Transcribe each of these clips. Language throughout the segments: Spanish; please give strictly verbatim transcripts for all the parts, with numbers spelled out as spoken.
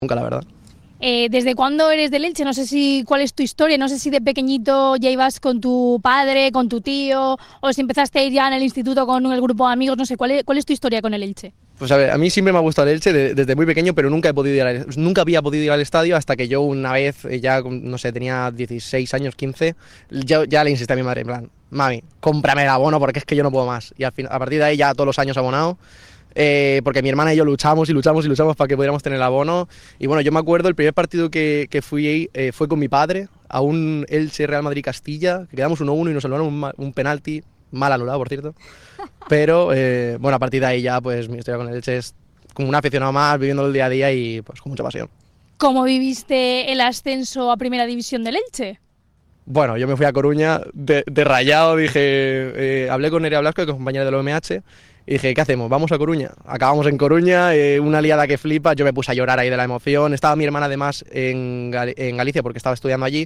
nunca, la verdad. Eh, ¿Desde cuándo eres del Elche? No sé si cuál es tu historia, no sé si de pequeñito ya ibas con tu padre, con tu tío, o si empezaste a ir ya en el instituto con el grupo de amigos, no sé, ¿cuál es, cuál es tu historia con el Elche? Pues a ver, a mí siempre me ha gustado el Elche de, desde muy pequeño, pero nunca he podido ir al, nunca había podido ir al estadio hasta que yo una vez, ya, no sé, tenía dieciséis años, quince, ya, ya le insistí a mi madre, en plan, mami, cómprame el abono porque es que yo no puedo más. Y al fin, a partir de ahí ya todos los años abonado. Eh, porque mi hermana y yo luchamos y luchamos y luchamos para que pudiéramos tener el abono. Y bueno, yo me acuerdo, el primer partido que, que fui eh, fue con mi padre a un Elche Real Madrid Castilla, que quedamos uno uno y nos salvaron un, un penalti, mal anulado por cierto. Pero eh, bueno, a partir de ahí ya pues mi historia con el Elche es como un aficionado más, viviendo el día a día y pues con mucha pasión. ¿Cómo viviste el ascenso a Primera División del Elche? Bueno, yo me fui a Coruña de, de rayado, dije, eh, hablé con Nerea Blasco, que es compañera del O M H, y dije, ¿qué hacemos? ¿Vamos a Coruña? Acabamos en Coruña, eh, una liada que flipa, yo me puse a llorar ahí de la emoción, estaba mi hermana además en, Gal en Galicia porque estaba estudiando allí,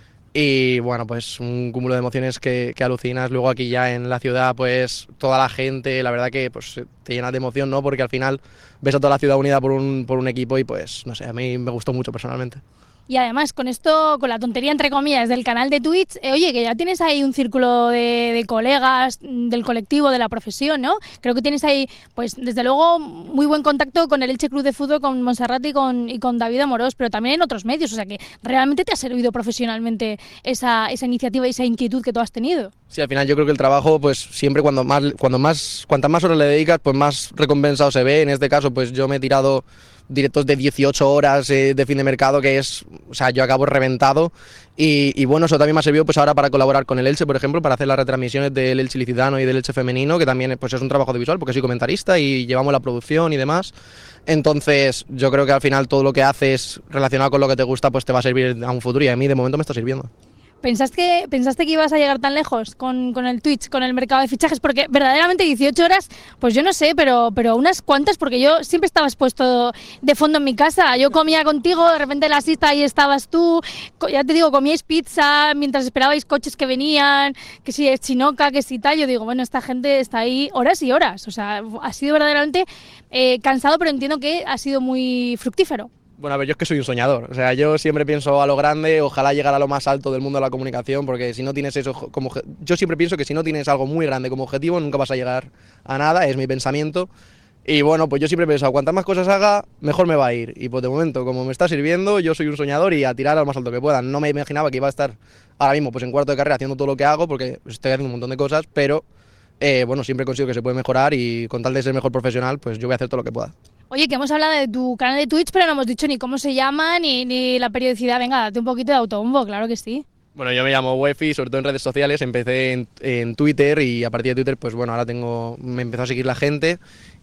y bueno, pues un cúmulo de emociones que, que alucinas. Luego aquí ya en la ciudad, pues toda la gente, la verdad que pues te llenas de emoción, ¿no? Porque al final ves a toda la ciudad unida por un, por un equipo y pues, no sé, a mí me gustó mucho personalmente. Y además, con esto, con la tontería entre comillas del canal de Twitch, eh, oye, que ya tienes ahí un círculo de, de colegas del colectivo, de la profesión, ¿no? Creo que tienes ahí, pues desde luego, muy buen contacto con el Elche Club de Fútbol, con Montserrat y con, y con David Amorós, pero también en otros medios, o sea que realmente te ha servido profesionalmente esa, esa iniciativa y esa inquietud que tú has tenido. Sí, al final yo creo que el trabajo, pues siempre cuando más, cuando más, cuantas más horas le dedicas, pues más recompensado se ve. En este caso, pues yo me he tirado directos de dieciocho horas eh, de fin de mercado, que es, o sea, yo acabo reventado. Y, y bueno, eso también me ha servido pues ahora para colaborar con el Elche, por ejemplo, para hacer las retransmisiones del Elche Ilicitano y del Elche Femenino, que también pues es un trabajo audiovisual, porque soy comentarista y llevamos la producción y demás. Entonces, yo creo que al final todo lo que haces relacionado con lo que te gusta, pues te va a servir a un futuro, y a mí de momento me está sirviendo. ¿Pensaste, ¿Pensaste que ibas a llegar tan lejos con, con el Twitch, con el mercado de fichajes? Porque verdaderamente dieciocho horas, pues yo no sé, pero, pero unas cuantas, porque yo siempre estaba expuesto de fondo en mi casa. Yo comía contigo, de repente la siesta ahí estabas tú, ya te digo, comíais pizza mientras esperabais coches que venían, que si es chinoca, que si tal. Yo digo, bueno, esta gente está ahí horas y horas. O sea, ha sido verdaderamente eh, cansado, pero entiendo que ha sido muy fructífero. Bueno, a ver, yo es que soy un soñador, o sea, yo siempre pienso a lo grande, ojalá llegar a lo más alto del mundo de la comunicación, porque si no tienes eso como... Yo siempre pienso que si no tienes algo muy grande como objetivo, nunca vas a llegar a nada, es mi pensamiento. Y bueno, pues yo siempre he pensado, cuantas más cosas haga, mejor me va a ir. Y pues de momento, como me está sirviendo, yo soy un soñador y a tirar a lo más alto que pueda. No me imaginaba que iba a estar ahora mismo pues en cuarto de carrera haciendo todo lo que hago, porque estoy haciendo un montón de cosas, pero eh, bueno, siempre consigo que se puede mejorar y con tal de ser mejor profesional, pues yo voy a hacer todo lo que pueda. Oye, que hemos hablado de tu canal de Twitch, pero no hemos dicho ni cómo se llama, ni, ni la periodicidad. Venga, date un poquito de autobombo, claro que sí. Bueno, yo me llamo Wefi, sobre todo en redes sociales, empecé en, en Twitter y a partir de Twitter, pues bueno, ahora tengo, me empezó a seguir la gente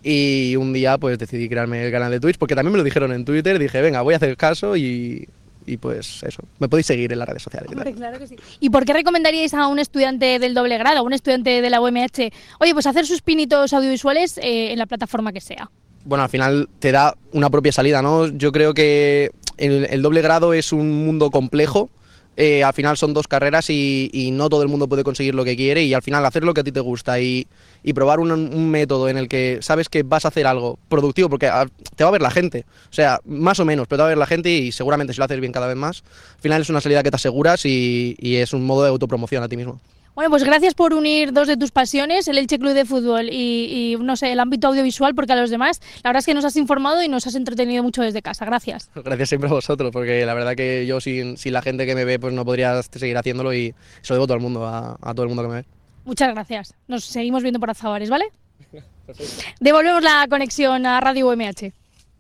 y un día pues decidí crearme el canal de Twitch, porque también me lo dijeron en Twitter, dije, venga, voy a hacer caso y, y pues eso, me podéis seguir en las redes sociales. Hombre, claro que sí. ¿Y por qué recomendaríais a un estudiante del doble grado, a un estudiante de la U M H, oye, pues hacer sus pinitos audiovisuales eh, en la plataforma que sea? Bueno, al final te da una propia salida, ¿no? Yo creo que el, el doble grado es un mundo complejo. Eh, al final son dos carreras y, y no todo el mundo puede conseguir lo que quiere, y al final hacer lo que a ti te gusta y, y probar un, un método en el que sabes que vas a hacer algo productivo, porque a, te va a ver la gente, o sea, más o menos, pero te va a ver la gente y seguramente si lo haces bien cada vez más, al final es una salida que te aseguras y, y es un modo de autopromoción a ti mismo. Bueno, pues gracias por unir dos de tus pasiones, el Elche Club de Fútbol y, y, no sé, el ámbito audiovisual, porque a los demás, la verdad es que nos has informado y nos has entretenido mucho desde casa. Gracias. Gracias siempre a vosotros, porque la verdad que yo sin, sin la gente que me ve, pues no podría seguir haciéndolo y se lo debo a todo el mundo, a, a todo el mundo que me ve. Muchas gracias. Nos seguimos viendo por Azabares, ¿vale? Perfecto. Devolvemos la conexión a Radio U M H.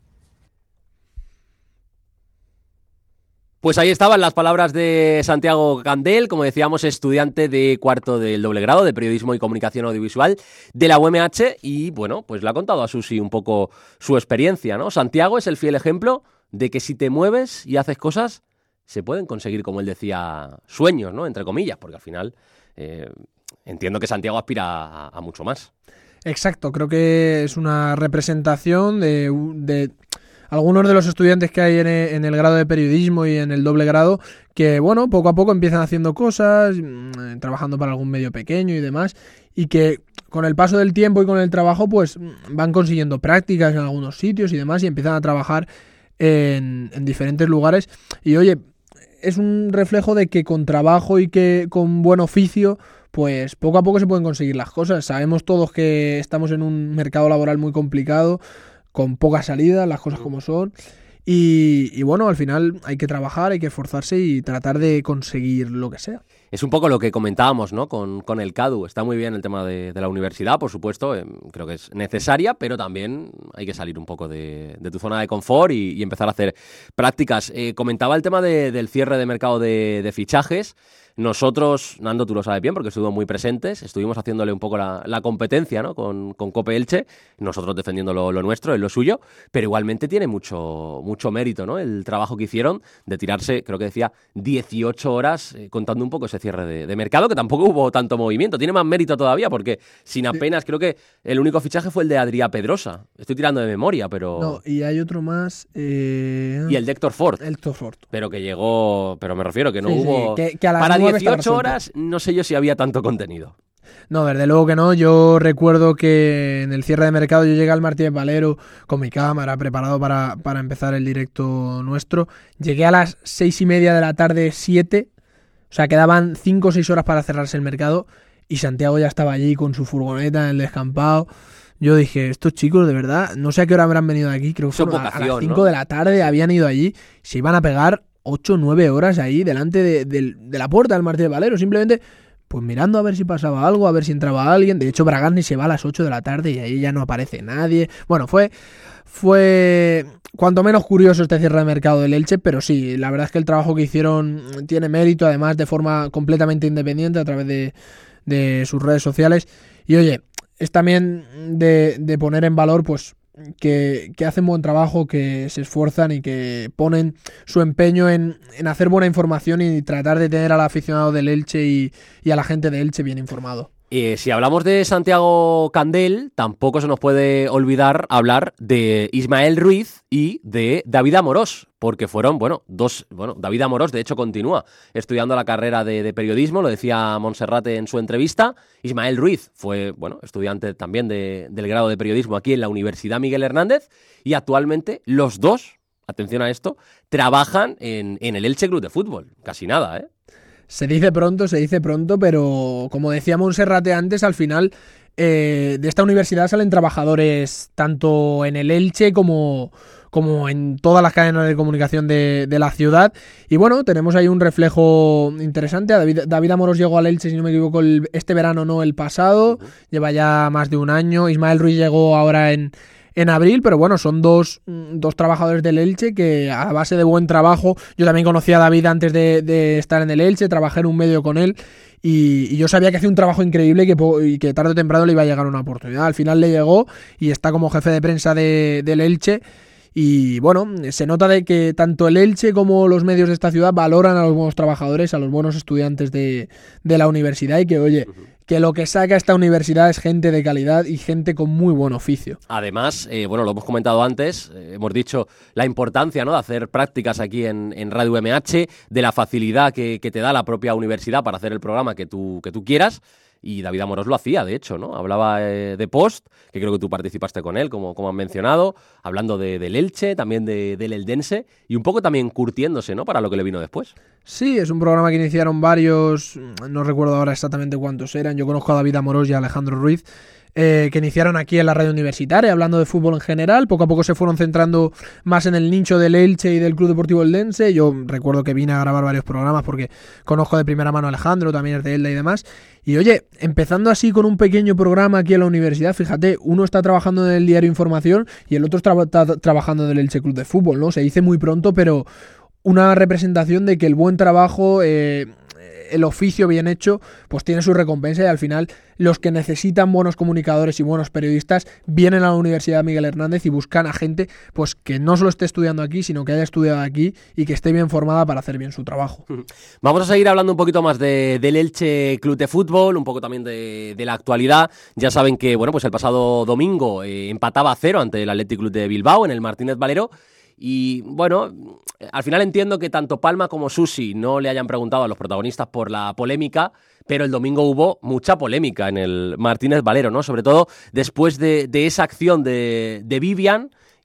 Pues ahí estaban las palabras de Santiago Candel, como decíamos, estudiante de cuarto del doble grado de Periodismo y Comunicación Audiovisual de la U M H, y bueno, pues le ha contado a Susi un poco su experiencia, ¿no? Santiago es el fiel ejemplo de que si te mueves y haces cosas, se pueden conseguir, como él decía, sueños, ¿no? Entre comillas, porque al final eh, entiendo que Santiago aspira a, a mucho más. Exacto, creo que es una representación de... de... algunos de los estudiantes que hay en el, en el grado de periodismo y en el doble grado que, bueno, poco a poco empiezan haciendo cosas, mmm, trabajando para algún medio pequeño y demás, y que con el paso del tiempo y con el trabajo, pues van consiguiendo prácticas en algunos sitios y demás y empiezan a trabajar en, en diferentes lugares. Y oye, es un reflejo de que con trabajo y que con buen oficio, pues poco a poco se pueden conseguir las cosas. Sabemos todos que estamos en un mercado laboral muy complicado, con poca salida, las cosas como son. Y, y bueno, al final hay que trabajar, hay que esforzarse y tratar de conseguir lo que sea. Es un poco lo que comentábamos, ¿no? Con, con el CADU. Está muy bien el tema de, de la universidad, por supuesto. Eh, creo que es necesaria, pero también hay que salir un poco de, de tu zona de confort y, y empezar a hacer prácticas. Eh, comentaba el tema de, del cierre de mercado de, de fichajes. Nosotros, Nando, tú lo sabes bien porque estuvimos muy presentes, estuvimos haciéndole un poco la, la competencia, ¿no? con, con Cope Elche, nosotros defendiendo lo, lo nuestro, en lo suyo, pero igualmente tiene mucho, mucho mérito, ¿no? El trabajo que hicieron de tirarse, creo que decía, dieciocho horas eh, contando un poco ese cierre de, de mercado, que tampoco hubo tanto movimiento. Tiene más mérito todavía porque sin apenas, creo que el único fichaje fue el de Adrià Pedrosa. Estoy tirando de memoria, pero... No, y hay otro más... Eh... Y el de Héctor Ford. Héctor Ford. Pero que llegó... Pero me refiero que no sí, hubo... Sí, que, que a las Para dieciocho horas no sé yo si había tanto contenido. No, desde luego que no. Yo recuerdo que en el cierre de mercado yo llegué al Martínez Valero con mi cámara preparado para, para empezar el directo nuestro. Llegué a las seis y media de la tarde, siete. O sea, quedaban cinco o seis horas para cerrarse el mercado y Santiago ya estaba allí con su furgoneta en el descampado. Yo dije, estos chicos de verdad, no sé a qué hora habrán venido de aquí, creo que fueron a, a las cinco, ¿no? De la tarde, habían ido allí, se iban a pegar ocho o nueve horas ahí delante de, de, de la puerta del Martínez Valero, simplemente pues mirando a ver si pasaba algo, a ver si entraba alguien. De hecho, Bragarni se va a las ocho de la tarde y ahí ya no aparece nadie. Bueno, fue fue cuanto menos curioso este cierre de mercado del Elche, pero sí, la verdad es que el trabajo que hicieron tiene mérito, además de forma completamente independiente a través de, de sus redes sociales. Y oye, es también de, de poner en valor pues Que, que hacen buen trabajo, que se esfuerzan y que ponen su empeño en, en hacer buena información y tratar de tener al aficionado del Elche y, y a la gente de Elche bien informado. Eh, si hablamos de Santiago Candel, tampoco se nos puede olvidar hablar de Ismael Ruiz y de David Amorós, porque fueron, bueno, dos, bueno, David Amorós de hecho continúa estudiando la carrera de, de periodismo, lo decía Monserrate en su entrevista. Ismael Ruiz fue, bueno, estudiante también de, del grado de periodismo aquí en la Universidad Miguel Hernández y actualmente los dos, atención a esto, trabajan en, en el Elche Club de Fútbol. Casi nada, ¿eh? Se dice pronto, se dice pronto, pero como decía Monserrate antes, al final eh, de esta universidad salen trabajadores tanto en el Elche como, como en todas las cadenas de comunicación de, de la ciudad. Y bueno, tenemos ahí un reflejo interesante. David, David Amorós llegó al Elche, si no me equivoco, el, este verano, no el pasado. Lleva ya más de un año. Ismael Ruiz llegó ahora en... en abril, pero bueno, son dos, dos trabajadores del Elche que a base de buen trabajo, yo también conocí a David antes de, de estar en el Elche, trabajé en un medio con él y, y yo sabía que hacía un trabajo increíble y que, y que tarde o temprano le iba a llegar una oportunidad. Al final le llegó y está como jefe de prensa de, del Elche. Y bueno, se nota de que tanto el Elche como los medios de esta ciudad valoran a los buenos trabajadores, a los buenos estudiantes de, de la universidad y que, oye, que lo que saca esta universidad es gente de calidad y gente con muy buen oficio. Además, eh, bueno, lo hemos comentado antes, eh, hemos dicho la importancia, ¿no?, de hacer prácticas aquí en, en Radio U M H, de la facilidad que, que te da la propia universidad para hacer el programa que tú, que tú quieras. Y David Amorós lo hacía, de hecho, ¿no? Hablaba eh, de Post, que creo que tú participaste con él, como, como han mencionado, hablando de, del Elche, también de, del Eldense, y un poco también curtiéndose, ¿no?, para lo que le vino después. Sí, es un programa que iniciaron varios, no recuerdo ahora exactamente cuántos eran, yo conozco a David Amorós y a Alejandro Ruiz, Eh, que iniciaron aquí en la radio universitaria, hablando de fútbol en general. Poco a poco se fueron centrando más en el nicho del Elche y del Club Deportivo Eldense. Yo recuerdo que vine a grabar varios programas porque conozco de primera mano a Alejandro, también es de Elda y demás. Y oye, empezando así con un pequeño programa aquí en la universidad, fíjate, uno está trabajando en el diario Información y el otro está tra- trabajando en el Elche Club de Fútbol, ¿no? Se dice muy pronto, pero una representación de que el buen trabajo... Eh, el oficio bien hecho pues tiene su recompensa y al final los que necesitan buenos comunicadores y buenos periodistas vienen a la Universidad Miguel Hernández y buscan a gente pues que no solo esté estudiando aquí, sino que haya estudiado aquí y que esté bien formada para hacer bien su trabajo. Vamos a seguir hablando un poquito más de, del Elche Club de Fútbol, un poco también de, de la actualidad. Ya saben que bueno, pues el pasado domingo eh, empataba a cero ante el Athletic Club de Bilbao en el Martínez Valero. Y bueno, al final entiendo que tanto Palma como Susi no le hayan preguntado a los protagonistas por la polémica, pero el domingo hubo mucha polémica en el Martínez Valero, ¿no? Sobre todo después de, de esa acción de, de Vivian,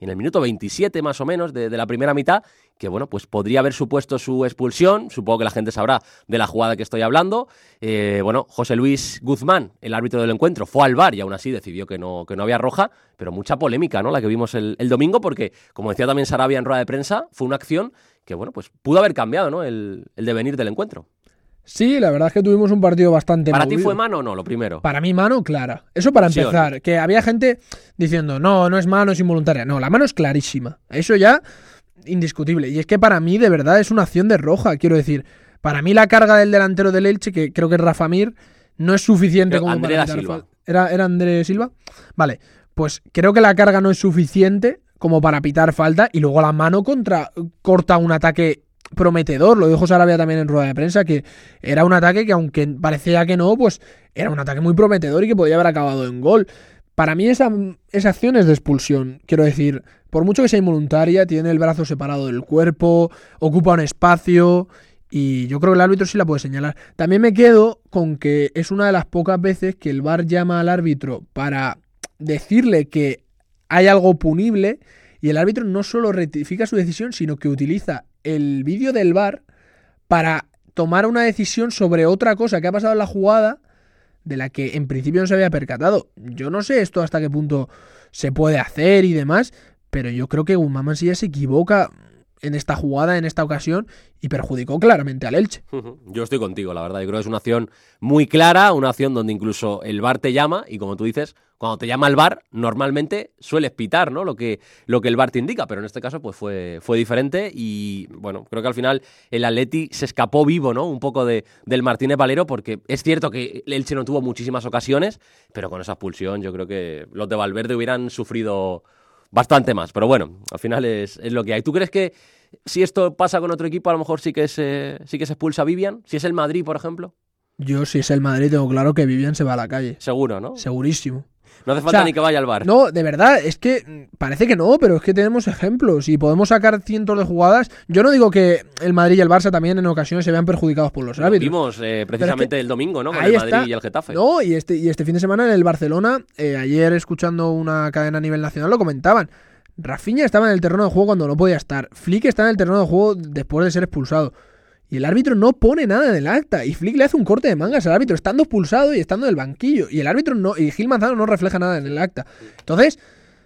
en el minuto veintisiete más o menos de, de la primera mitad, que bueno, pues podría haber supuesto su expulsión. Supongo que la gente sabrá de la jugada que estoy hablando. Eh, bueno, José Luis Guzmán, el árbitro del encuentro, fue al V A R y aún así decidió que no, que no había roja, pero mucha polémica, ¿no? La que vimos el, el domingo, porque, como decía también Sarabia en rueda de prensa, fue una acción que, bueno, pues pudo haber cambiado, ¿no? El, el devenir del encuentro. Sí, la verdad es que tuvimos un partido bastante ¿Para movido. ti fue mano o no, lo primero? Para mí mano clara. Eso para ¿Sí empezar. o no? Que había gente diciendo, no, no es mano, es involuntaria. No, la mano es clarísima. Eso ya, indiscutible. Y es que para mí, de verdad, es una acción de roja. Quiero decir, para mí la carga del delantero del Elche, que creo que es Rafa Mir, no es suficiente Creo como André para da quitar Silva. fal- ¿Era, ¿Era André Silva? Vale, pues creo que la carga no es suficiente como para pitar falta y luego la mano contra corta un ataque prometedor. Lo dijo Sarabia también en rueda de prensa, que era un ataque que, aunque parecía que no, pues era un ataque muy prometedor y que podía haber acabado en gol. Para mí esa, esa acción es de expulsión. Quiero decir, por mucho que sea involuntaria, tiene el brazo separado del cuerpo, ocupa un espacio y yo creo que el árbitro sí la puede señalar. También me quedo con que es una de las pocas veces que el V A R llama al árbitro para decirle que hay algo punible y el árbitro no solo rectifica su decisión, sino que utiliza el vídeo del V A R para tomar una decisión sobre otra cosa que ha pasado en la jugada de la que en principio no se había percatado. Yo no sé esto hasta qué punto se puede hacer y demás, pero yo creo que Guzmán Mansilla se equivoca en esta jugada, en esta ocasión, y perjudicó claramente al Elche. Yo estoy contigo, la verdad. Yo creo que es una acción muy clara, una acción donde incluso el V A R te llama y, como tú dices, cuando te llama el V A R, normalmente sueles pitar, ¿no? Lo que, lo que el V A R te indica, pero en este caso pues fue, fue diferente y, bueno, creo que al final el Atleti se escapó vivo, ¿no? Un poco de, del Martínez Valero, porque es cierto que el Elche no tuvo muchísimas ocasiones, pero con esa expulsión yo creo que los de Valverde hubieran sufrido bastante más. Pero bueno, al final es, es lo que hay. ¿Tú crees que si esto pasa con otro equipo, a lo mejor sí que se, sí que se expulsa a Vivian? Si es el Madrid, por ejemplo. Yo, si es el Madrid, tengo claro que Vivian se va a la calle. Seguro, ¿no? Segurísimo. No hace falta O sea, ni que vaya al V A R. No, de verdad, es que parece que no, pero es que tenemos ejemplos y podemos sacar cientos de jugadas. Yo no digo que el Madrid y el Barça también en ocasiones se vean perjudicados por los Lo árbitros. vimos eh, precisamente que el domingo, ¿no? Con ahí el Madrid está. y el Getafe. No, y este, y este fin de semana en el Barcelona, eh, ayer escuchando una cadena a nivel nacional, lo comentaban. Rafinha estaba en el terreno de juego cuando no podía estar. Flick está en el terreno de juego después de ser expulsado. Y el árbitro no pone nada en el acta. Y Flick le hace un corte de mangas al árbitro, estando expulsado y estando en el banquillo. Y el árbitro no, y Gil Manzano no refleja nada en el acta. Entonces,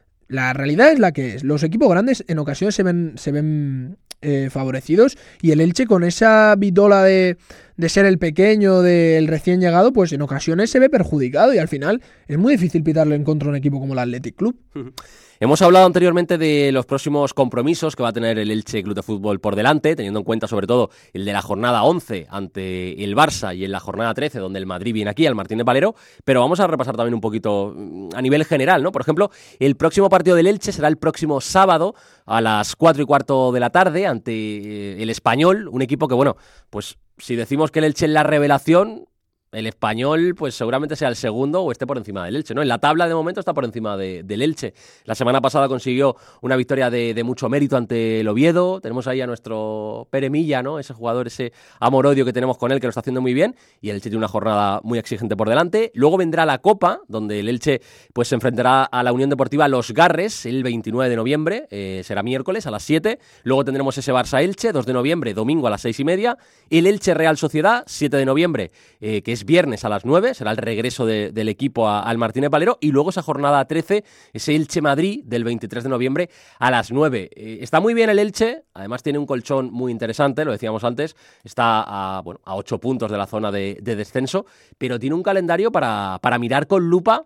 la realidad es la que es. Los equipos grandes en ocasiones se ven, se ven eh, favorecidos. Y el Elche, con esa vitola de, de ser el pequeño, del recién llegado, pues en ocasiones se ve perjudicado. Y al final es muy difícil pitarle en contra a un equipo como el Athletic Club. Hemos hablado anteriormente de los próximos compromisos que va a tener el Elche Club de Fútbol por delante, teniendo en cuenta sobre todo el de la jornada once ante el Barça y en la jornada trece donde el Madrid viene aquí al Martínez Valero, pero vamos a repasar también un poquito a nivel general, ¿no? Por ejemplo, el próximo partido del Elche será el próximo sábado a las cuatro y cuarto de la tarde ante el Español, un equipo que, bueno, pues si decimos que el Elche es la revelación, el Español pues seguramente sea el segundo o esté por encima del Elche, ¿no? En la tabla de momento está por encima de, del Elche. La semana pasada consiguió una victoria de, de mucho mérito ante el Oviedo. Tenemos ahí a nuestro Pere Milla, ¿no? Ese jugador, ese amor-odio que tenemos con él, que lo está haciendo muy bien. Y el Elche tiene una jornada muy exigente por delante. Luego vendrá la Copa, donde el Elche pues se enfrentará a la Unión Deportiva Los Garres el veintinueve de noviembre. Eh, será miércoles a las siete. Luego tendremos ese Barça-Elche, dos de noviembre, domingo a las seis y media. El Elche Real Sociedad, siete de noviembre, eh, que es viernes a las nueve, será el regreso de, del equipo a, al Martínez Valero, y luego esa jornada trece, ese Elche Madrid del veintitrés de noviembre a las nueve. Eh, está muy bien el Elche, además tiene un colchón muy interesante, lo decíamos antes, está a, bueno, a ocho puntos de la zona de, de descenso, pero tiene un calendario para, para mirar con lupa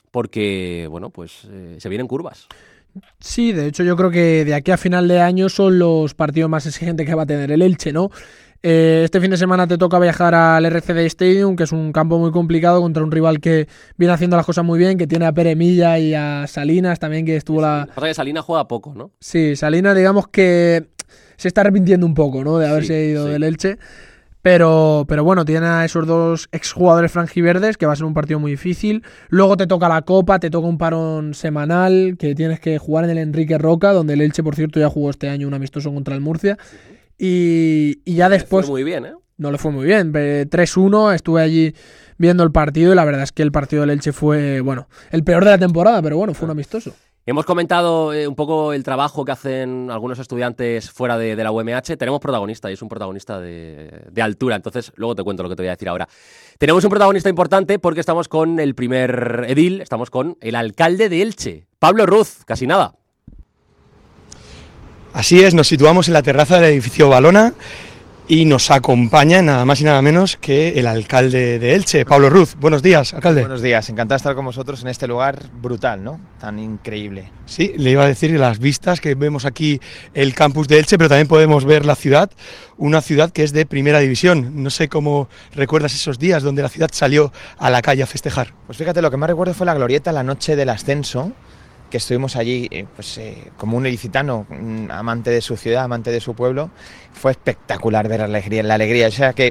porque, bueno, pues eh, se vienen curvas. Sí, de hecho yo creo que de aquí a final de año son los partidos más exigentes que va a tener el Elche, ¿no? Eh, este fin de semana te toca viajar al R C D Stadium, que es un campo muy complicado contra un rival que viene haciendo las cosas muy bien, que tiene a Pere Milla y a Salinas también, que estuvo Sí, la... pasa que Salinas juega poco, ¿no? Sí, Salinas digamos que se está arrepintiendo un poco, ¿no? De haberse Sí, ido sí. del Elche. Pero, pero bueno, tiene a esos dos exjugadores franjiverdes, que va a ser un partido muy difícil. Luego te toca la Copa, te toca un parón semanal, que tienes que jugar en el Enrique Roca, donde el Elche, por cierto, ya jugó este año un amistoso contra el Murcia. Y, y ya después... Fue muy bien, ¿eh? No le fue muy bien, tres uno, estuve allí viendo el partido y la verdad es que el partido del Elche fue, bueno, el peor de la temporada, pero bueno, fue un amistoso. Hemos comentado eh, un poco el trabajo que hacen algunos estudiantes fuera de, de la U M H. Tenemos protagonista y es un protagonista de, de altura, entonces luego te cuento lo que te voy a decir ahora. Tenemos un protagonista importante porque estamos con el primer edil, estamos con el alcalde de Elche, Pablo Ruz, casi nada. Así es, nos situamos en la terraza del edificio Valona y nos acompaña nada más y nada menos que el alcalde de Elche, Pablo Ruz. Buenos días, alcalde. Buenos días, encantado de estar con vosotros en este lugar brutal, ¿no? Tan increíble. Sí, le iba a decir las vistas que vemos aquí el campus de Elche, pero también podemos ver la ciudad, una ciudad que es de primera división. No sé cómo recuerdas esos días donde la ciudad salió a la calle a festejar. Pues fíjate, lo que más recuerdo fue la glorieta la noche del ascenso, que estuvimos allí, eh, pues eh, como un ilicitano, un amante de su ciudad, amante de su pueblo. Fue espectacular ver la alegría, la alegría. O sea que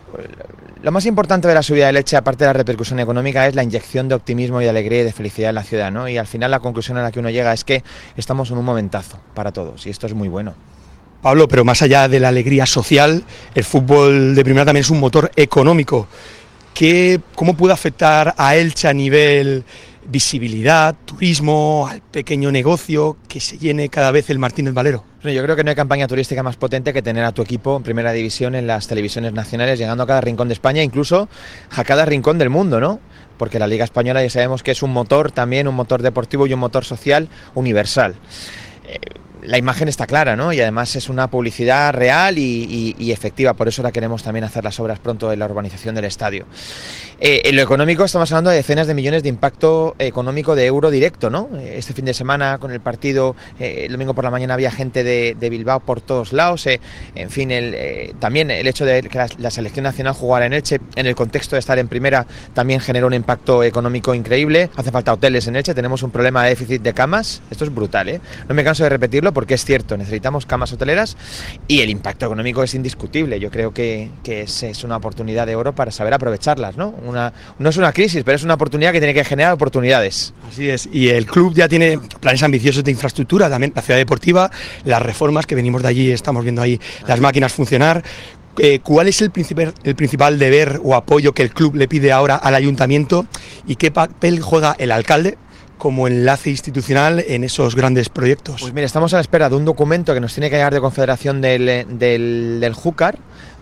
lo más importante de la subida de Elche, aparte de la repercusión económica, es la inyección de optimismo y de alegría y de felicidad en la ciudad, ¿no? Y al final la conclusión a la que uno llega es que estamos en un momentazo para todos y esto es muy bueno. Pablo, pero más allá de la alegría social, el fútbol de primera también es un motor económico. ¿Qué, ¿Cómo puede afectar a Elche a nivel visibilidad, turismo, al pequeño negocio, que se llene cada vez el Martínez Valero? Yo creo que no hay campaña turística más potente que tener a tu equipo en primera división en las televisiones nacionales, llegando a cada rincón de España, incluso a cada rincón del mundo, ¿no? Porque la Liga Española ya sabemos que es un motor también, un motor deportivo y un motor social universal. Eh, La imagen está clara, ¿no? Y además es una publicidad real y, y, y efectiva, por eso la queremos también hacer las obras pronto de la urbanización del estadio. Eh, en lo económico estamos hablando de decenas de millones de impacto económico de euro directo, ¿no? Este fin de semana con el partido, eh, el domingo por la mañana había gente de, de Bilbao por todos lados, eh, en fin, el, eh, también el hecho de que la, la selección nacional jugara en Elche, en el contexto de estar en primera, también generó un impacto económico increíble. Hace falta hoteles en Elche, tenemos un problema de déficit de camas, esto es brutal, ¿eh? No me canso de repetirlo porque es cierto, necesitamos camas hoteleras y el impacto económico es indiscutible. Yo creo que, que es, es una oportunidad de oro para saber aprovecharlas, ¿no? Una, no es una crisis, pero es una oportunidad que tiene que generar oportunidades. Así es, y el club ya tiene planes ambiciosos de infraestructura, también la ciudad deportiva, las reformas que venimos de allí, estamos viendo ahí las máquinas funcionar. Eh, ¿Cuál es el principal, el principal deber o apoyo que el club le pide ahora al ayuntamiento y qué papel juega el alcalde como enlace institucional en esos grandes proyectos? Pues mira, estamos a la espera de un documento que nos tiene que llegar de Confederación del, del, del Júcar.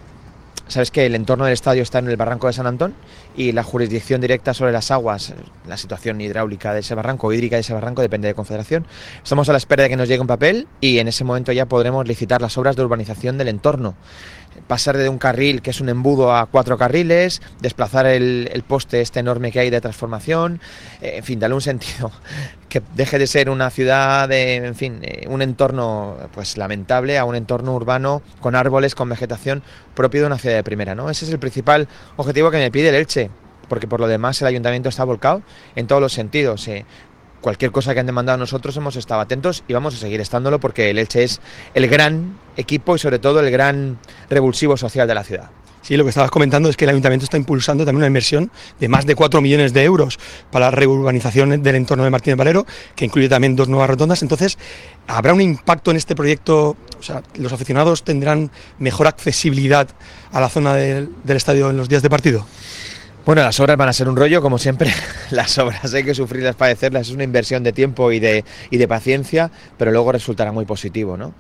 Sabes que el entorno del estadio está en el barranco de San Antón y la jurisdicción directa sobre las aguas, la situación hidráulica de ese barranco, hídrica de ese barranco, depende de Confederación. Estamos a la espera de que nos llegue un papel y en ese momento ya podremos licitar las obras de urbanización del entorno. Pasar de un carril que es un embudo a cuatro carriles, desplazar el, el poste este enorme que hay de transformación, eh, en fin, darle un sentido, que deje de ser una ciudad, de, en fin, eh, un entorno pues lamentable a un entorno urbano con árboles, con vegetación propio de una ciudad de primera, ¿no? Ese es el principal objetivo que me pide el Elche, porque por lo demás el ayuntamiento está volcado en todos los sentidos. Eh, Cualquier cosa que han demandado nosotros hemos estado atentos y vamos a seguir estándolo porque el Elche es el gran equipo y sobre todo el gran revulsivo social de la ciudad. Sí, lo que estabas comentando es que el ayuntamiento está impulsando también una inversión de más de cuatro millones de euros para la reurbanización del entorno de Martínez Valero, que incluye también dos nuevas rotondas. Entonces, ¿habrá un impacto en este proyecto? O sea, ¿los aficionados tendrán mejor accesibilidad a la zona del, del estadio en los días de partido? Bueno, las obras van a ser un rollo, como siempre. Las obras hay que sufrirlas, padecerlas. Es una inversión de tiempo y de, y de paciencia, pero luego resultará muy positivo, ¿no?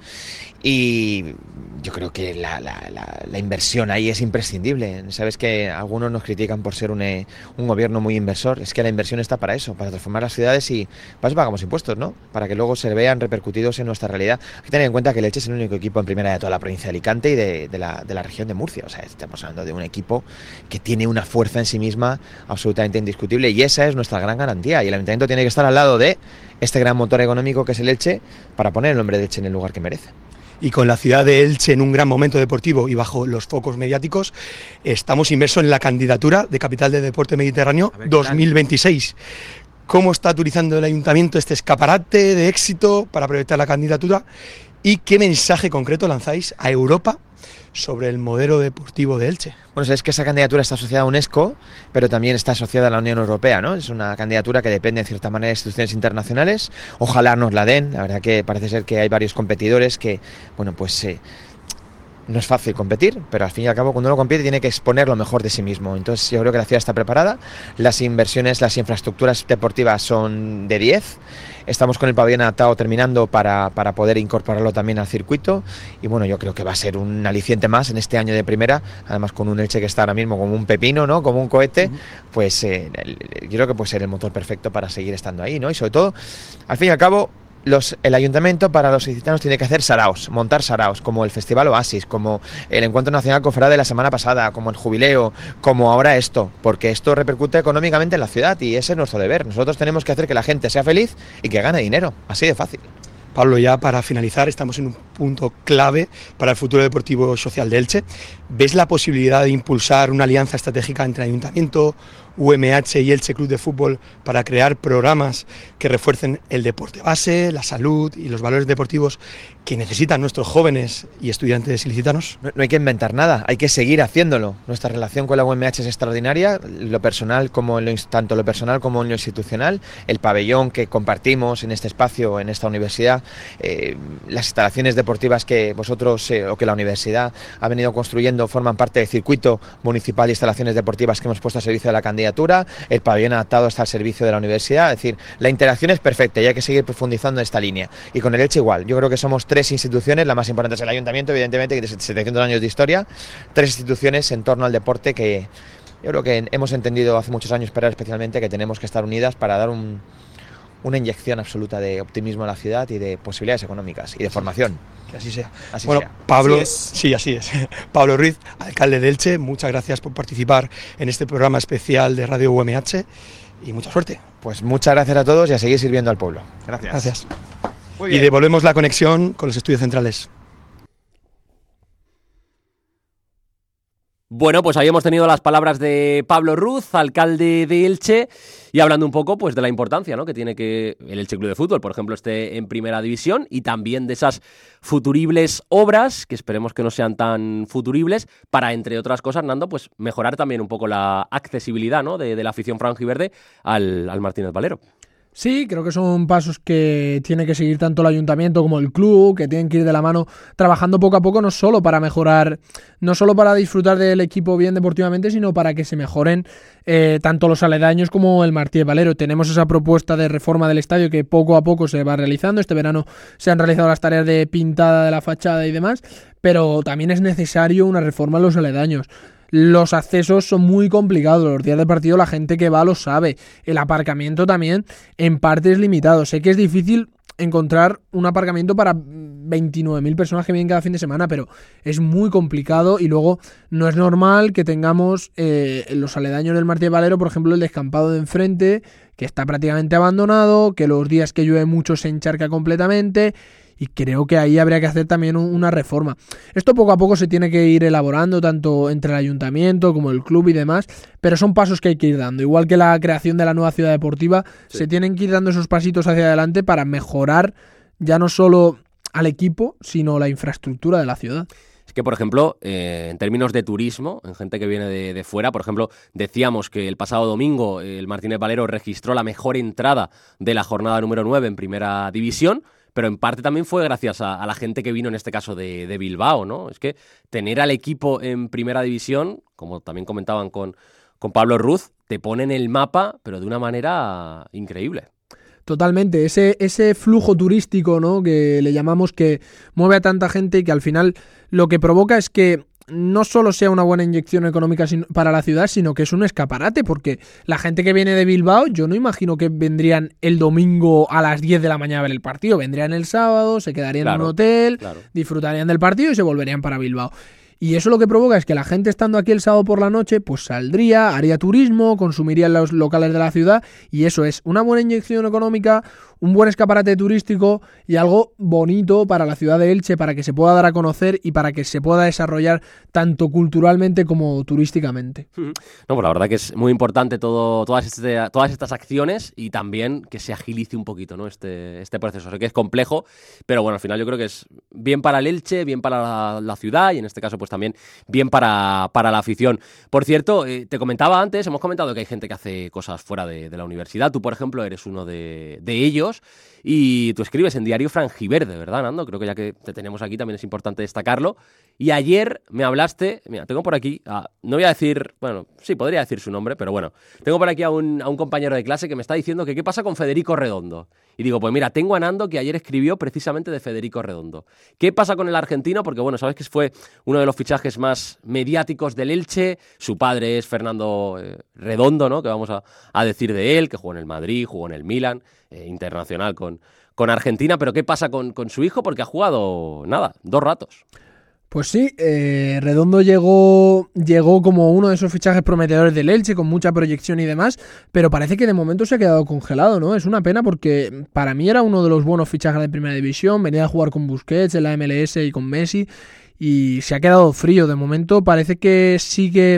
Y yo creo que la, la, la, la inversión ahí es imprescindible. Sabes que algunos nos critican por ser un, eh, un gobierno muy inversor. Es que la inversión está para eso, para transformar las ciudades y para eso pagamos impuestos, ¿no? Para que luego se vean repercutidos en nuestra realidad. Hay que tener en cuenta que el Elche es el único equipo en primera de toda la provincia de Alicante y de, de, la, de la región de Murcia. O sea, estamos hablando de un equipo que tiene una fuerza en sí misma absolutamente indiscutible y esa es nuestra gran garantía. Y el ayuntamiento tiene que estar al lado de este gran motor económico que es el Elche para poner el nombre de Elche en el lugar que merece. Y con la ciudad de Elche en un gran momento deportivo y bajo los focos mediáticos, estamos inmersos en la candidatura de Capital del Deporte Mediterráneo dos mil veintiséis. ¿Cómo está utilizando el ayuntamiento este escaparate de éxito para proyectar la candidatura? ¿Y qué mensaje concreto lanzáis a Europa sobre el modelo deportivo de Elche? Bueno, sabes que esa candidatura está asociada a UNESCO, pero también está asociada a la Unión Europea, ¿no? Es una candidatura que depende en cierta manera de instituciones internacionales. Ojalá nos la den. La verdad que parece ser que hay varios competidores que, bueno, pues eh, No es fácil competir, pero al fin y al cabo cuando uno compite tiene que exponer lo mejor de sí mismo. Entonces yo creo que la ciudad está preparada, las inversiones, las infraestructuras deportivas son de diez, estamos con el pabellón adaptado terminando para, para poder incorporarlo también al circuito y bueno, yo creo que va a ser un aliciente más en este año de primera, además con un Elche que está ahora mismo como un pepino, ¿no? Como un cohete, pues eh, yo creo que puede ser el motor perfecto para seguir estando ahí, ¿no? Y sobre todo, al fin y al cabo, Los, el ayuntamiento para los ilicitanos tiene que hacer saraos, montar saraos, como el Festival Oasis, como el Encuentro Nacional Cofrade de la semana pasada, como el Jubileo, como ahora esto, porque esto repercute económicamente en la ciudad y ese es nuestro deber. Nosotros tenemos que hacer que la gente sea feliz y que gane dinero, así de fácil. Pablo, ya para finalizar, estamos en un punto clave para el futuro deportivo social de Elche. ¿Ves la posibilidad de impulsar una alianza estratégica entre Ayuntamiento, U M H y Elche Club de Fútbol para crear programas que refuercen el deporte base, la salud y los valores deportivos que necesitan nuestros jóvenes y estudiantes ilicitanos? No, no hay que inventar nada, hay que seguir haciéndolo. Nuestra relación con la U M H es extraordinaria, lo personal como en lo, tanto lo personal como en lo institucional, el pabellón que compartimos en este espacio, en esta universidad, eh, las instalaciones deportivas que vosotros eh, o que la universidad ha venido construyendo forman parte del circuito municipal de instalaciones deportivas que hemos puesto a servicio de la candidatura, el pabellón adaptado está al servicio de la universidad, es decir, la interacción es perfecta y hay que seguir profundizando en esta línea. Y con el Elche igual, yo creo que somos tres instituciones, la más importante es el ayuntamiento, evidentemente, que tiene setecientos años de historia, tres instituciones en torno al deporte que yo creo que hemos entendido hace muchos años, pero especialmente que tenemos que estar unidas para dar un, una inyección absoluta de optimismo a la ciudad y de posibilidades económicas y de formación. Que así sea. Así bueno, sea. Pablo, Así es. sí, así es. Pablo Ruiz, alcalde de Elche, muchas gracias por participar en este programa especial de Radio U M H y mucha suerte. Pues muchas gracias a todos y a seguir sirviendo al pueblo. Gracias. Gracias. Muy Y bien. devolvemos la conexión con los estudios centrales. Bueno, pues ahí hemos tenido las palabras de Pablo Ruz, alcalde de Elche, y hablando un poco pues de la importancia, ¿no?, que tiene que el Elche Club de Fútbol, por ejemplo, esté en primera división, y también de esas futuribles obras, que esperemos que no sean tan futuribles, para, entre otras cosas, Nando, pues mejorar también un poco la accesibilidad, ¿no?, de, de la afición franjiverde al, al Martínez Valero. Sí, creo que son pasos que tiene que seguir tanto el ayuntamiento como el club, que tienen que ir de la mano trabajando poco a poco, no solo para mejorar, no solo para disfrutar del equipo bien deportivamente, sino para que se mejoren eh, tanto los aledaños como el Martínez Valero. Tenemos esa propuesta de reforma del estadio que poco a poco se va realizando. Este verano se han realizado las tareas de pintada de la fachada y demás, pero también es necesario una reforma en los aledaños. Los accesos son muy complicados, los días de partido la gente que va lo sabe, el aparcamiento también en parte es limitado. Sé que es difícil encontrar un aparcamiento para veintinueve mil personas que vienen cada fin de semana, pero es muy complicado y luego no es normal que tengamos eh, los aledaños del Martínez Valero, por ejemplo el descampado de enfrente, que está prácticamente abandonado, que los días que llueve mucho se encharca completamente. Y creo que ahí habría que hacer también una reforma. Esto poco a poco se tiene que ir elaborando, tanto entre el ayuntamiento como el club y demás, pero son pasos que hay que ir dando. Igual que la creación de la nueva ciudad deportiva, sí. Se tienen que ir dando esos pasitos hacia adelante para mejorar ya no solo al equipo, sino la infraestructura de la ciudad. Es que, por ejemplo, eh, en términos de turismo, en gente que viene de, de fuera, por ejemplo, decíamos que el pasado domingo el Martínez Valero registró la mejor entrada de la jornada número nueve en Primera División, pero en parte también fue gracias a, a la gente que vino, en este caso, de, de Bilbao, ¿no? Es que tener al equipo en Primera División, como también comentaban con, con Pablo Ruz, te pone en el mapa, pero de una manera increíble. Totalmente, ese, ese flujo turístico, ¿no?, que le llamamos, que mueve a tanta gente y que al final lo que provoca es que no solo sea una buena inyección económica para la ciudad, sino que es un escaparate, porque la gente que viene de Bilbao, yo no imagino que vendrían el domingo a las diez de la mañana a ver el partido, vendrían el sábado, se quedarían claro, en un hotel, claro. disfrutarían del partido y se volverían para Bilbao. Y eso lo que provoca es que la gente estando aquí el sábado por la noche, pues saldría, haría turismo, consumiría en los locales de la ciudad, y eso es una buena inyección económica, un buen escaparate turístico y algo bonito para la ciudad de Elche, para que se pueda dar a conocer y para que se pueda desarrollar tanto culturalmente como turísticamente. No, pues la verdad que es muy importante todo, todas, este, todas estas acciones, y también que se agilice un poquito, ¿no?, este, este proceso. Sé que es complejo, pero bueno, al final yo creo que es bien para el Elche, bien para la, la ciudad, y en este caso pues también bien para, para la afición. Por cierto, eh, te comentaba antes, hemos comentado que hay gente que hace cosas fuera de, de la universidad. Tú, por ejemplo, eres uno de, de ellos, y tú escribes en Diario Franjiverde, ¿verdad, Nando? Creo que ya que te tenemos aquí también es importante destacarlo. Y ayer me hablaste, mira, tengo por aquí, a, no voy a decir, bueno, sí, podría decir su nombre, pero bueno, tengo por aquí a un, a un compañero de clase que me está diciendo que qué pasa con Federico Redondo. Y digo, pues mira, tengo a Nando que ayer escribió precisamente de Federico Redondo. ¿Qué pasa con el argentino? Porque bueno, sabes que fue uno de los fichajes más mediáticos del Elche, su padre es Fernando eh, Redondo, ¿no? Que vamos a, a decir de él, que jugó en el Madrid, jugó en el Milan, eh, internacional con, con Argentina, pero ¿qué pasa con, con su hijo? Porque ha jugado, nada, dos ratos. Pues sí, eh, Redondo llegó, llegó como uno de esos fichajes prometedores del Elche, con mucha proyección y demás, pero parece que de momento se ha quedado congelado, ¿no? Es una pena porque para mí era uno de los buenos fichajes de Primera División, venía a jugar con Busquets en la M L S y con Messi, y se ha quedado frío. De momento parece que sigue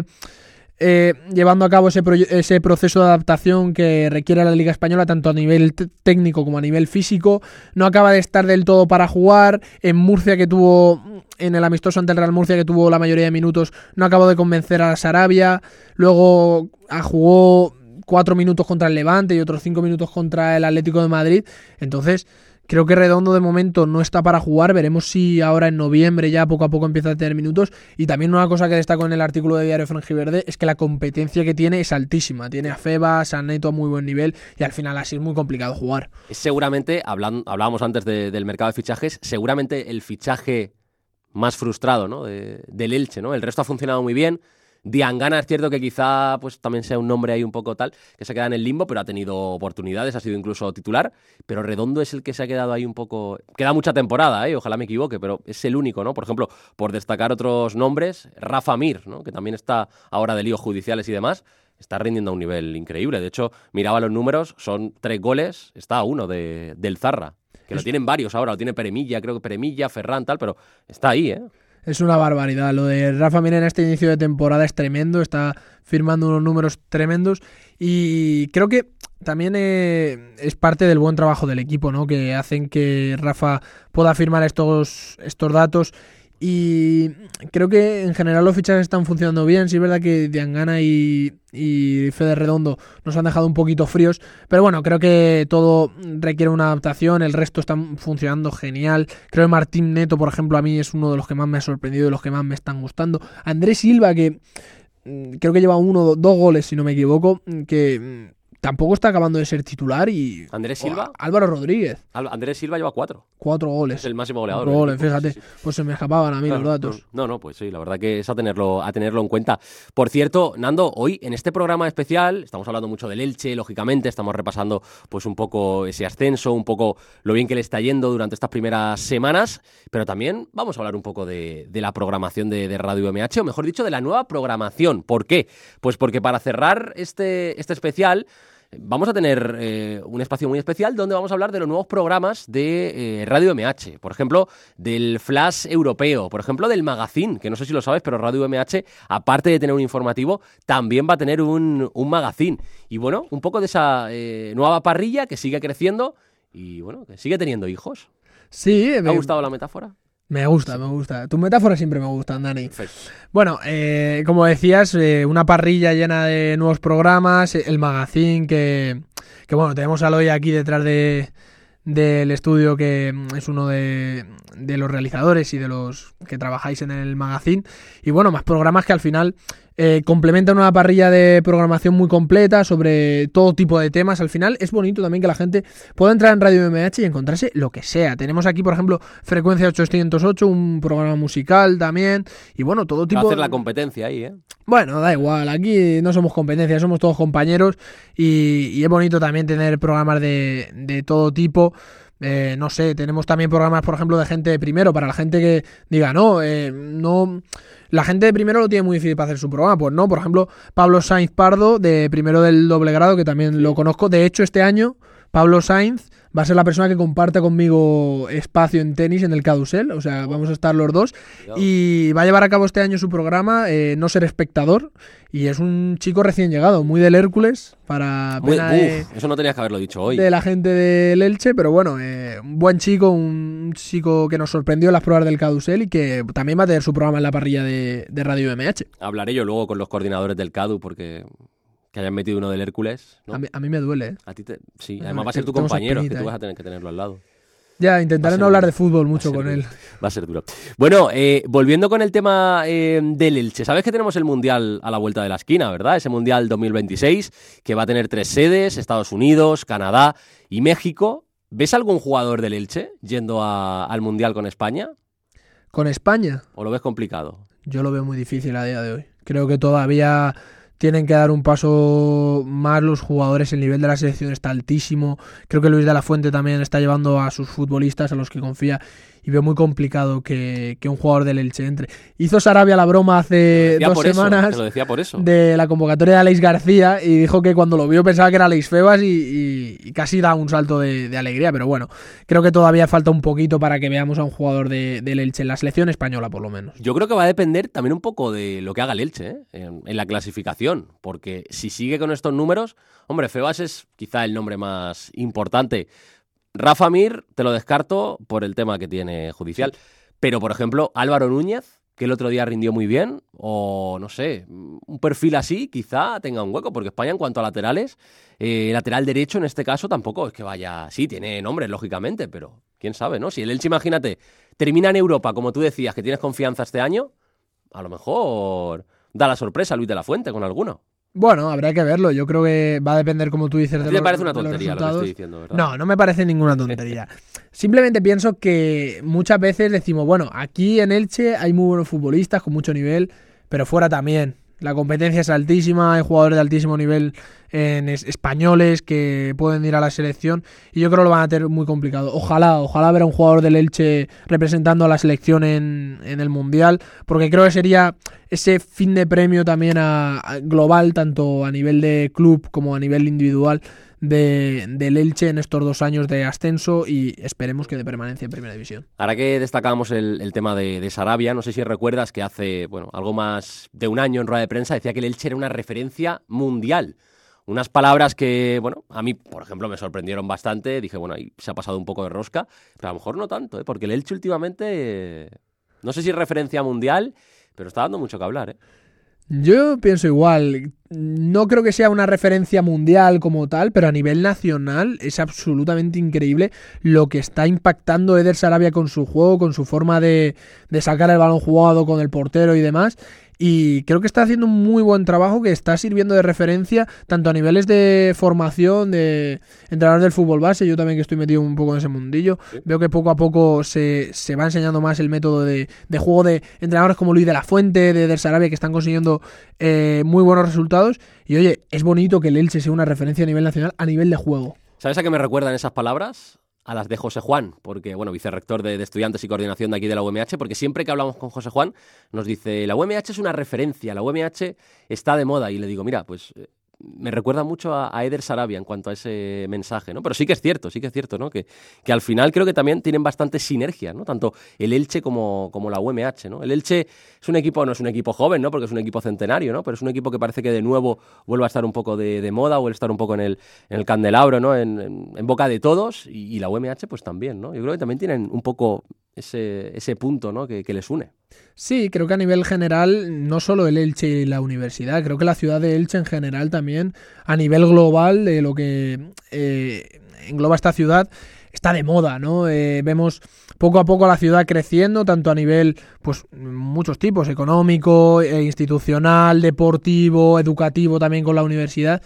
eh, llevando a cabo ese, pro- ese proceso de adaptación que requiere la Liga Española, tanto a nivel t- técnico como a nivel físico. No acaba de estar del todo para jugar. En Murcia, que tuvo, en el amistoso ante el Real Murcia, que tuvo la mayoría de minutos, no acabó de convencer a la Sarabia. Luego a jugó cuatro minutos contra el Levante y otros cinco minutos contra el Atlético de Madrid. Entonces creo que Redondo de momento no está para jugar. Veremos si ahora en noviembre ya poco a poco empieza a tener minutos. Y también una cosa que destaco en el artículo de Diario Frangiverde es que la competencia que tiene es altísima. Tiene a Febas, a Neto a muy buen nivel, y al final así es muy complicado jugar. Seguramente, hablan, hablábamos antes de, del mercado de fichajes, seguramente el fichaje más frustrado, ¿no? de, del Elche, ¿no? El resto ha funcionado muy bien. Diangana es cierto que quizá pues también sea un nombre ahí un poco tal, que se queda en el limbo, pero ha tenido oportunidades, ha sido incluso titular, pero Redondo es el que se ha quedado ahí un poco... Queda mucha temporada, ¿eh? Ojalá me equivoque, pero es el único, ¿no? Por ejemplo, por destacar otros nombres, Rafa Mir, ¿no? Que también está ahora de líos judiciales y demás, está rindiendo a un nivel increíble. De hecho, miraba los números, son tres goles, está a uno de, del Zarra, que lo tienen varios ahora, lo tiene Peremilla, creo que Peremilla, Ferran, tal, pero está ahí, ¿eh? Es una barbaridad. Lo de Rafa Mir en este inicio de temporada es tremendo. Está firmando unos números tremendos. Y creo que también eh, es parte del buen trabajo del equipo, ¿no? Que hacen que Rafa pueda firmar estos, estos datos. Y creo que en general los fichajes están funcionando bien. Sí es verdad que Diangana y, y Fede Redondo nos han dejado un poquito fríos, pero bueno, creo que todo requiere una adaptación. El resto está funcionando genial. Creo que Martín Neto, por ejemplo, a mí es uno de los que más me ha sorprendido y los que más me están gustando. Andrés Silva, que creo que lleva uno o dos goles, si no me equivoco, que tampoco está acabando de ser titular. Y Andrés Silva. Oh, Álvaro Rodríguez. Al- Andrés Silva lleva cuatro. Cuatro goles. Es el máximo goleador. Cuatro goles, del equipo, fíjate. sí, sí. Pues se me escapaban a mí Claro, los datos. No, no, pues sí, la verdad que es a tenerlo, a tenerlo en cuenta. Por cierto, Nando, hoy en este programa especial estamos hablando mucho del Elche, lógicamente, estamos repasando pues un poco ese ascenso, un poco lo bien que le está yendo durante estas primeras semanas, pero también vamos a hablar un poco de, de la programación de, de Radio M H, o mejor dicho, de la nueva programación. ¿Por qué? Pues porque para cerrar este, este especial vamos a tener eh, un espacio muy especial donde vamos a hablar de los nuevos programas de eh, Radio M H. Por ejemplo, del Flash Europeo. Por ejemplo, del Magazine, que no sé si lo sabes, pero Radio M H, aparte de tener un informativo, también va a tener un, un Magazine. Y bueno, un poco de esa eh, nueva parrilla que sigue creciendo y bueno, que sigue teniendo hijos. Sí, ¿Te me ha gustado la metáfora? Me gusta, me gusta. Tus metáforas siempre me gustan, Dani. Perfecto. Bueno, eh, como decías, eh, una parrilla llena de nuevos programas, el Magazine, que, que bueno, tenemos a Eloy aquí detrás de del estudio, que es uno de, de los realizadores y de los que trabajáis en el Magazine. Y bueno, más programas que al final eh, complementan una parrilla de programación muy completa sobre todo tipo de temas. Al final es bonito también que la gente pueda entrar en Radio M H y encontrarse lo que sea. Tenemos aquí, por ejemplo, Frecuencia ochocientos ocho, un programa musical también. Y bueno, todo tipo... Va a hacer la competencia ahí, ¿eh? Bueno, da igual, aquí no somos competencia, somos todos compañeros y, y es bonito también tener programas de, de todo tipo. Eh, no sé, tenemos también programas, por ejemplo, de gente de primero, para la gente que diga, no, eh, no, la gente de primero lo tiene muy difícil para hacer su programa. Pues no, por ejemplo, Pablo Sainz Pardo, de primero del doble grado, que también lo conozco. De hecho, este año, Pablo Sainz va a ser la persona que comparte conmigo espacio en tenis en el Cadusel, o sea, vamos a estar los dos, y va a llevar a cabo este año su programa, eh, No Ser Espectador, y es un chico recién llegado, muy del Hércules, para Muy, pena de, uf, eso no tenías que haberlo dicho hoy. de la gente del Elche, pero bueno, eh, un buen chico, un chico que nos sorprendió en las pruebas del Cadusel y que también va a tener su programa en la parrilla de, de Radio M H. Hablaré yo luego con los coordinadores del CADU porque que hayan metido uno del Hércules, ¿no? A mí, a mí me duele, ¿eh? A ti te... Sí, No, además es va a ser que tu tengo esa compañero, que espinita tú ahí. vas a tener que tenerlo al lado. Ya, intentaré no hablar de fútbol mucho con él. Va a ser duro. Bueno, eh, volviendo con el tema eh, del Elche, sabes que tenemos el Mundial a la vuelta de la esquina, ¿verdad? Ese Mundial dos mil veintiséis, que va a tener tres sedes, Estados Unidos, Canadá y México. ¿Ves algún jugador del Elche yendo a, al Mundial con España? ¿Con España? ¿O lo ves complicado? Yo lo veo muy difícil a día de hoy. Creo que todavía tienen que dar un paso más los jugadores, el nivel de la selección está altísimo. Creo que Luis de la Fuente también está llevando a sus futbolistas, a los que confía, y veo muy complicado que, que un jugador del Elche entre. Hizo Sarabia la broma hace dos semanas eso, lo decía por eso. de la convocatoria de Aleix García y dijo que cuando lo vio pensaba que era Aleix Febas y, y, y casi da un salto de, de alegría, pero bueno, creo que todavía falta un poquito para que veamos a un jugador de, del Elche en la selección española por lo menos. Yo creo que va a depender también un poco de lo que haga el Elche, ¿eh? en, en la clasificación, porque si sigue con estos números, hombre, Febas es quizá el nombre más importante. Rafa Mir te lo descarto por el tema que tiene judicial. Pero, por ejemplo, Álvaro Núñez, que el otro día rindió muy bien, o no sé, un perfil así quizá tenga un hueco, porque España en cuanto a laterales, eh, lateral derecho en este caso tampoco es que vaya... Sí, tiene nombres, lógicamente, pero quién sabe, ¿no? Si el Elche, imagínate, termina en Europa, como tú decías, que tienes confianza este año, a lo mejor da la sorpresa a Luis de la Fuente con alguno. Bueno, habrá que verlo. Yo creo que va a depender, como tú dices, de los resultados. ¿Te parece una tontería lo que estoy diciendo, verdad? No, no me parece ninguna tontería. Simplemente pienso que muchas veces decimos, bueno, aquí en Elche hay muy buenos futbolistas con mucho nivel, pero fuera también. La competencia es altísima, hay jugadores de altísimo nivel en es- españoles que pueden ir a la selección y yo creo que lo van a tener muy complicado. Ojalá, ojalá ver a un jugador del Elche representando a la selección en, en el Mundial, porque creo que sería ese fin de premio también a, a global, tanto a nivel de club como a nivel individual de, del Elche en estos dos años de ascenso y esperemos que de permanencia en Primera División. Ahora que destacábamos el, el tema de, de Sarabia, no sé si recuerdas que hace bueno algo más de un año en rueda de prensa decía que el Elche era una referencia mundial. Unas palabras que, bueno, a mí, por ejemplo, me sorprendieron bastante. Dije, bueno, ahí se ha pasado un poco de rosca, pero a lo mejor no tanto, ¿eh? Porque el Elche últimamente, eh, no sé si es referencia mundial, pero está dando mucho que hablar, ¿eh? Yo pienso igual. No creo que sea una referencia mundial como tal, pero a nivel nacional es absolutamente increíble lo que está impactando Eder Sarabia con su juego, con su forma de, de sacar el balón jugado con el portero y demás. Y creo que está haciendo un muy buen trabajo que está sirviendo de referencia tanto a niveles de formación, de entrenador del fútbol base, yo también que estoy metido un poco en ese mundillo, sí. Veo que poco a poco se, se va enseñando más el método de, de juego de entrenadores como Luis de la Fuente, de Eder Sarabia, que están consiguiendo eh, muy buenos resultados. Y oye, es bonito que el Elche sea una referencia a nivel nacional, a nivel de juego. ¿Sabes a qué me recuerdan esas palabras? A las de José Juan, porque, bueno, vicerrector de, de estudiantes y coordinación de aquí de la U M H, porque siempre que hablamos con José Juan nos dice, la U M H es una referencia, la U M H está de moda, y le digo, mira, pues me recuerda mucho a, a Eder Sarabia en cuanto a ese mensaje, ¿no? Pero sí que es cierto, sí que es cierto, ¿no? Que, que al final creo que también tienen bastante sinergia, ¿no? Tanto el Elche como, como la U M H, ¿no? El Elche es un equipo, no es un equipo joven, ¿no? Porque es un equipo centenario, ¿no? Pero es un equipo que parece que de nuevo vuelve a estar un poco de, de moda, vuelve a estar un poco en el, en el candelabro, ¿no? En, en, en boca de todos, y, y la U M H pues también, ¿no? Yo creo que también tienen un poco ese, ese punto, ¿no? Que, que les une. Sí, creo que a nivel general, no solo el Elche y la universidad, creo que la ciudad de Elche en general también, a nivel global de lo que eh, engloba esta ciudad, está de moda, ¿no? Eh, vemos poco a poco la ciudad creciendo, tanto a nivel, pues, muchos tipos, económico, eh, institucional, deportivo, educativo también con la universidad.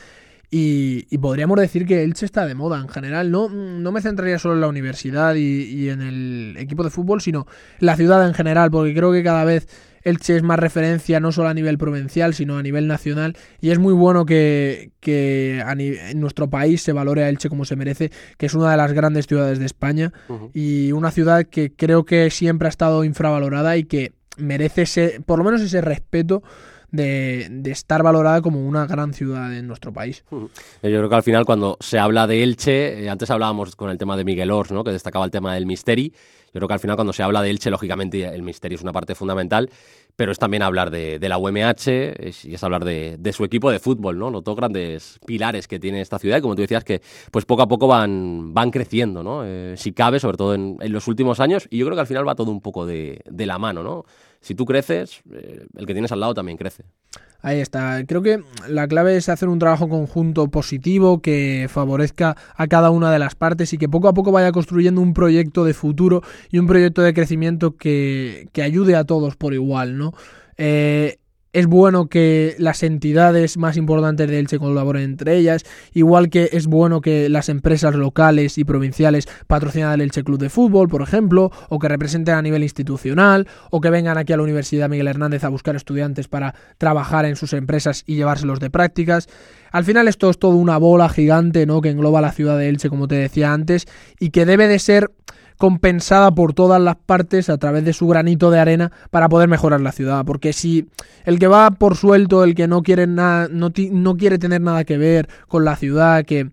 Y, y podríamos decir que Elche está de moda en general. No, no me centraría solo en la universidad y, y en el equipo de fútbol, sino en la ciudad en general, porque creo que cada vez Elche es más referencia no solo a nivel provincial, sino a nivel nacional. Y es muy bueno que, que a ni- en nuestro país se valore a Elche como se merece, que es una de las grandes ciudades de España. Uh-huh. Y una ciudad que creo que siempre ha estado infravalorada y que merece ese, por lo menos ese respeto De, de estar valorada como una gran ciudad en nuestro país. Yo creo que al final cuando se habla de Elche, eh, antes hablábamos con el tema de Miguel Ors, ¿no? Que destacaba el tema del Misteri. Yo creo que al final cuando se habla de Elche, lógicamente el misterio es una parte fundamental, pero es también hablar de, de la U M H es, y es hablar de, de su equipo de fútbol, ¿no? Los dos grandes pilares que tiene esta ciudad y como tú decías que pues poco a poco van, van creciendo, ¿no? Eh, si cabe, sobre todo en, en los últimos años, y yo creo que al final va todo un poco de, de la mano, ¿no? Si tú creces, eh, el que tienes al lado también crece. Ahí está. Creo que la clave es hacer un trabajo conjunto positivo que favorezca a cada una de las partes y que poco a poco vaya construyendo un proyecto de futuro y un proyecto de crecimiento que, que ayude a todos por igual, ¿no? Eh, es bueno que las entidades más importantes de Elche colaboren entre ellas, igual que es bueno que las empresas locales y provinciales patrocinen al Elche Club de Fútbol, por ejemplo, o que representen a nivel institucional, o que vengan aquí a la Universidad Miguel Hernández a buscar estudiantes para trabajar en sus empresas y llevárselos de prácticas. Al final esto es todo una bola gigante, ¿no?, que engloba la ciudad de Elche, como te decía antes, y que debe de ser compensada por todas las partes a través de su granito de arena para poder mejorar la ciudad, porque si el que va por suelto, el que no quiere nada, no, ti, no quiere tener nada que ver con la ciudad, que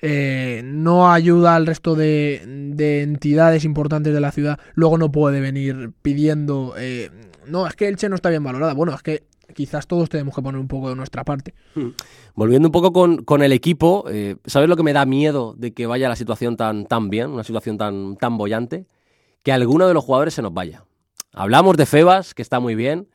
eh, no ayuda al resto de, de entidades importantes de la ciudad, luego no puede venir pidiendo eh, no, es que Elche no está bien valorada. Bueno, es que quizás todos tenemos que poner un poco de nuestra parte. Hmm. Volviendo un poco con, con el equipo, eh, ¿sabes lo que me da miedo de que vaya la situación tan, tan bien, una situación tan, tan bollante? Que alguno de los jugadores se nos vaya. Hablamos de Febas, que está muy bien,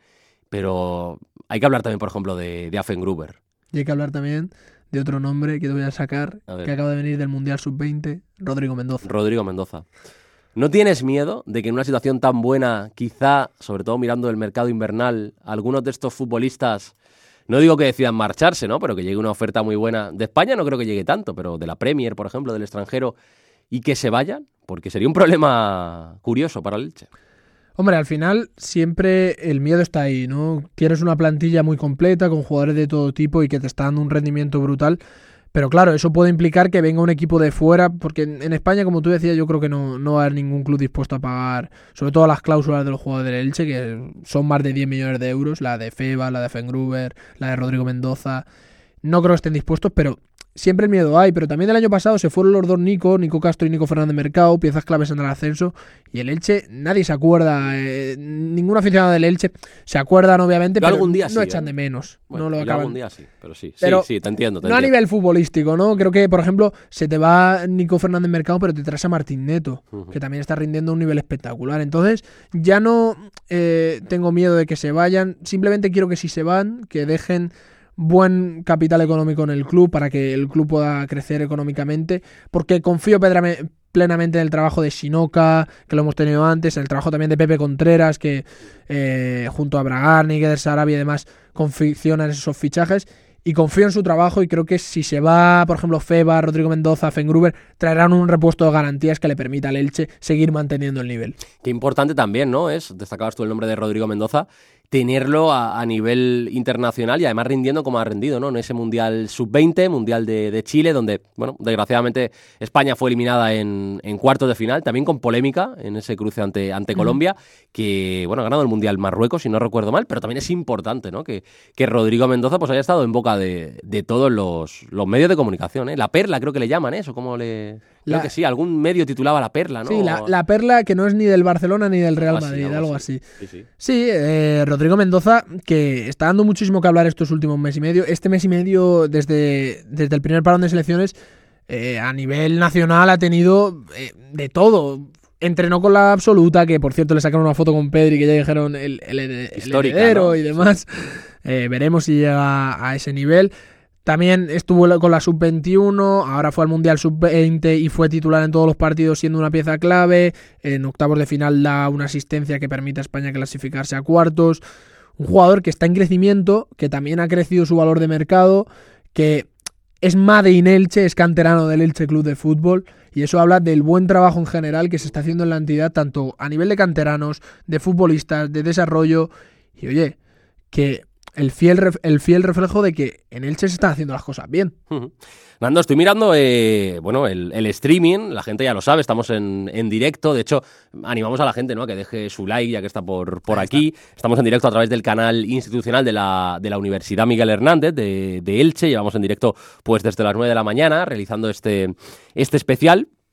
pero hay que hablar también, por ejemplo, de, de Affengruber. Y hay que hablar también de otro nombre que te voy a sacar, a que acaba de venir del Mundial sub veinte, Rodrigo Mendoza. Rodrigo Mendoza. ¿No tienes miedo de que en una situación tan buena, quizá, sobre todo mirando el mercado invernal, algunos de estos futbolistas, no digo que decidan marcharse, ¿no?, pero que llegue una oferta muy buena de España, no creo que llegue tanto, pero de la Premier, por ejemplo, del extranjero, y que se vayan? Porque sería un problema curioso para el Elche. Hombre, al final siempre el miedo está ahí, ¿no? Tienes una plantilla muy completa con jugadores de todo tipo y que te está dando un rendimiento brutal. Pero claro, eso puede implicar que venga un equipo de fuera, porque en España, como tú decías, yo creo que no, no va a haber ningún club dispuesto a pagar, sobre todo las cláusulas de los jugadores del Elche, que son más de diez millones de euros, la de Feba, la de Affengruber, la de Rodrigo Mendoza. No creo que estén dispuestos, pero siempre el miedo hay. Pero también el año pasado se fueron los dos Nico, Nico Castro y Nico Fernández Mercado, piezas claves en el ascenso, y el Elche, nadie se acuerda, eh, ningún aficionado del Elche se acuerdan, obviamente, yo pero algún día no sí, echan ¿eh? de menos. Bueno, no lo yo acaban. algún día sí, pero sí, pero sí, sí, te entiendo. Te no entiendo. a nivel futbolístico, ¿no? Creo que, por ejemplo, se te va Nico Fernández Mercado, pero te traes a Martín Neto, uh-huh. que también está rindiendo a un nivel espectacular. Entonces, ya no eh, tengo miedo de que se vayan, simplemente quiero que si se van, que dejen buen capital económico en el club para que el club pueda crecer económicamente, porque confío pedrame, plenamente en el trabajo de Shinoka, que lo hemos tenido antes, en el trabajo también de Pepe Contreras, que eh, junto a Bragarni, Gueder Sarabia y demás confeccionan esos fichajes, y confío en su trabajo y creo que si se va, por ejemplo, Feba, Rodrigo Mendoza, Affengruber, traerán un repuesto de garantías que le permita al Elche seguir manteniendo el nivel. Qué importante también, ¿no? Es, destacabas tú el nombre de Rodrigo Mendoza, tenerlo a, a nivel internacional y además rindiendo como ha rendido, ¿no? En ese Mundial sub veinte, Mundial de, de Chile, donde, bueno, desgraciadamente España fue eliminada en, en cuartos de final, también con polémica en ese cruce ante, ante Colombia, que, bueno, ha ganado el Mundial Marruecos, si no recuerdo mal, pero también es importante, ¿no? Que, que Rodrigo Mendoza pues haya estado en boca de, de todos los, los medios de comunicación, ¿eh? La Perla creo que le llaman, ¿eh? Eso como le... Creo la... que sí, algún medio titulaba La Perla, ¿no? Sí, la, la Perla que no es ni del Barcelona ni del Real Madrid, algo, algo así. así. Sí, sí. sí eh, Rodrigo Mendoza, que está dando muchísimo que hablar estos últimos mes y medio. Este mes y medio, desde, desde el primer parón de selecciones, eh, a nivel nacional ha tenido eh, de todo. Entrenó con la absoluta, que por cierto le sacaron una foto con Pedri, que ya dijeron el, el, el, el heredero, ¿no? Y demás. Eh, veremos si llega a ese nivel. También estuvo con la sub veintiuno, ahora fue al Mundial sub veinte y fue titular en todos los partidos siendo una pieza clave. En octavos de final da una asistencia que permite a España clasificarse a cuartos. Un jugador que está en crecimiento, que también ha crecido su valor de mercado, que es Made in Elche, es canterano del Elche Club de Fútbol, y eso habla del buen trabajo en general que se está haciendo en la entidad, tanto a nivel de canteranos, de futbolistas, de desarrollo, y oye, que el fiel, ref, el fiel reflejo de que en Elche se están haciendo las cosas bien. Uh-huh. Nando, estoy mirando eh, bueno, el, el streaming, la gente ya lo sabe, estamos en, en directo, de hecho animamos a la gente, ¿no?, a que deje su like ya que está por, por aquí. Está. Estamos en directo a través del canal institucional de la, de la Universidad Miguel Hernández de, de Elche, llevamos en directo pues desde las nueve de la mañana realizando este, este especial.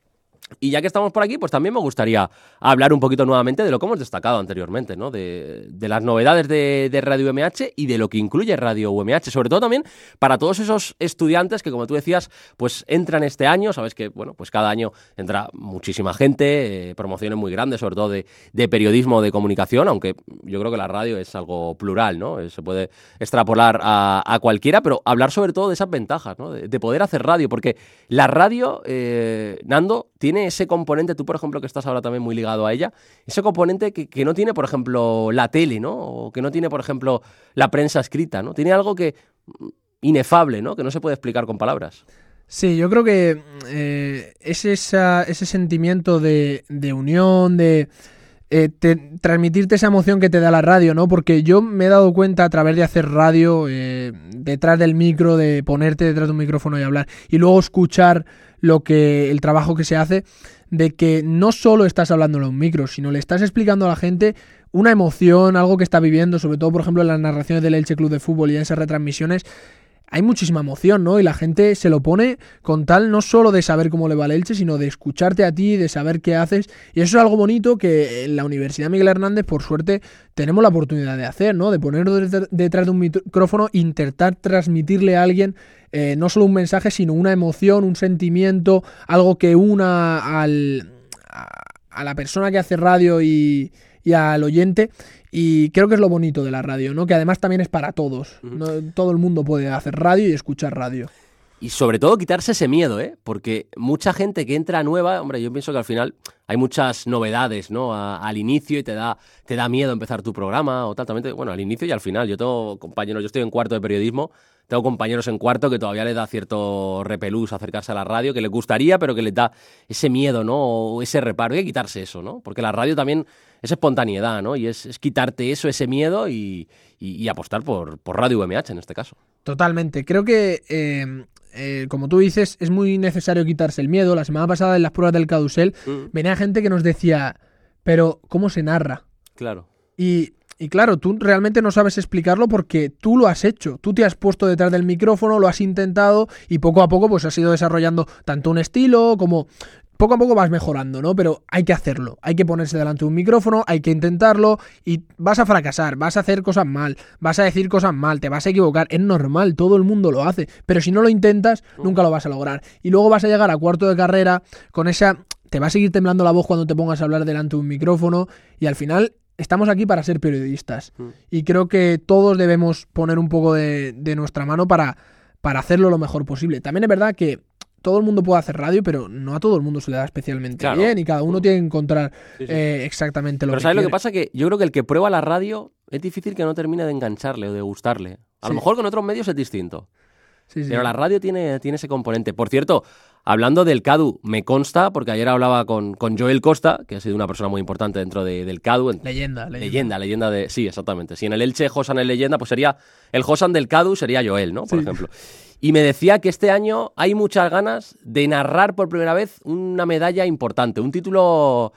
Y ya que estamos por aquí, pues también me gustaría hablar un poquito nuevamente de lo que hemos destacado anteriormente, ¿no? De, de las novedades de, de Radio U M H y de lo que incluye Radio U M H, sobre todo también para todos esos estudiantes que, como tú decías, pues entran este año. Sabes que, bueno, pues cada año entra muchísima gente, eh, promociones muy grandes, sobre todo de, de periodismo o de comunicación, aunque yo creo que la radio es algo plural, ¿no? Eh, se puede extrapolar a, a cualquiera, pero hablar sobre todo de esas ventajas, ¿no? De, de poder hacer radio, porque la radio, eh, Nando, tiene ese componente, tú por ejemplo que estás ahora también muy ligado a ella, ese componente que, que no tiene por ejemplo la tele, ¿no? O que no tiene por ejemplo la prensa escrita, ¿no? Tiene algo que inefable, ¿no? Que no se puede explicar con palabras. Sí, yo creo que eh, es esa, ese sentimiento de, de unión, de eh, te, transmitirte esa emoción que te da la radio, ¿no? Porque yo me he dado cuenta a través de hacer radio, eh, detrás del micro, de ponerte detrás de un micrófono y hablar, y luego escuchar lo que el trabajo que se hace, de que no solo estás hablándole a un micro, sino le estás explicando a la gente una emoción, algo que está viviendo, sobre todo por ejemplo en las narraciones del Elche Club de Fútbol y en esas retransmisiones. Hay muchísima emoción, ¿no? Y la gente se lo pone con tal no solo de saber cómo le va el Elche, sino de escucharte a ti, de saber qué haces. Y eso es algo bonito que en la Universidad Miguel Hernández, por suerte, tenemos la oportunidad de hacer, ¿no? De ponernos detrás de un micrófono e intentar transmitirle a alguien eh, no solo un mensaje, sino una emoción, un sentimiento, algo que una al, a, a la persona que hace radio y, y al oyente. Y creo que es lo bonito de la radio, ¿no? Que además también es para todos. ¿no? Todo el mundo puede hacer radio y escuchar radio. Y sobre todo quitarse ese miedo, ¿eh? Porque mucha gente que entra nueva, hombre, yo pienso que al final hay muchas novedades, ¿no? A, al inicio y te da, te da miedo empezar tu programa o tal. También, bueno, al inicio y al final. Yo tengo compañeros, yo estoy en cuarto de periodismo, tengo compañeros en cuarto que todavía les da cierto repelús acercarse a la radio, que les gustaría, pero que les da ese miedo, ¿no? O ese reparo. Hay que quitarse eso, ¿no? Porque la radio también es espontaneidad, ¿no? Y es, es quitarte eso, ese miedo y, y, y apostar por, por Radio U M H en este caso. Totalmente. Creo que, eh, eh, como tú dices, es muy necesario quitarse el miedo. La semana pasada en las pruebas del Cadusel mm. venía gente que nos decía, pero ¿cómo se narra? Claro. Y... Y claro, tú realmente no sabes explicarlo porque tú lo has hecho, tú te has puesto detrás del micrófono, lo has intentado y poco a poco pues has ido desarrollando tanto un estilo como... Poco a poco vas mejorando, ¿no? Pero hay que hacerlo, hay que ponerse delante de un micrófono, hay que intentarlo y vas a fracasar, vas a hacer cosas mal, vas a decir cosas mal, te vas a equivocar, es normal, todo el mundo lo hace, pero si no lo intentas, nunca lo vas a lograr. Y luego vas a llegar a cuarto de carrera con esa... Te va a seguir temblando la voz cuando te pongas a hablar delante de un micrófono y al final... Estamos aquí para ser periodistas mm. y creo que todos debemos poner un poco de, de nuestra mano para, para hacerlo lo mejor posible. También es verdad que todo el mundo puede hacer radio, pero no a todo el mundo se le da especialmente claro. bien y cada uno tiene que encontrar sí, sí. Eh, exactamente lo pero que ¿sabes quiere? Lo que pasa? Que yo creo que el que prueba la radio es difícil que no termine de engancharle o de gustarle. A sí. lo mejor con otros medios es distinto. Sí, sí. Pero la radio tiene, tiene ese componente. Por cierto, hablando del CADU, me consta, porque ayer hablaba con, con Joel Costa, que ha sido una persona muy importante dentro de, del CADU. Leyenda, leyenda. Leyenda, leyenda de... Sí, exactamente. Si en el Elche Josan es leyenda, pues sería... El Josan del CADU sería Joel, ¿no? Por sí. ejemplo. Y me decía que este año hay muchas ganas de narrar por primera vez una medalla importante, un título...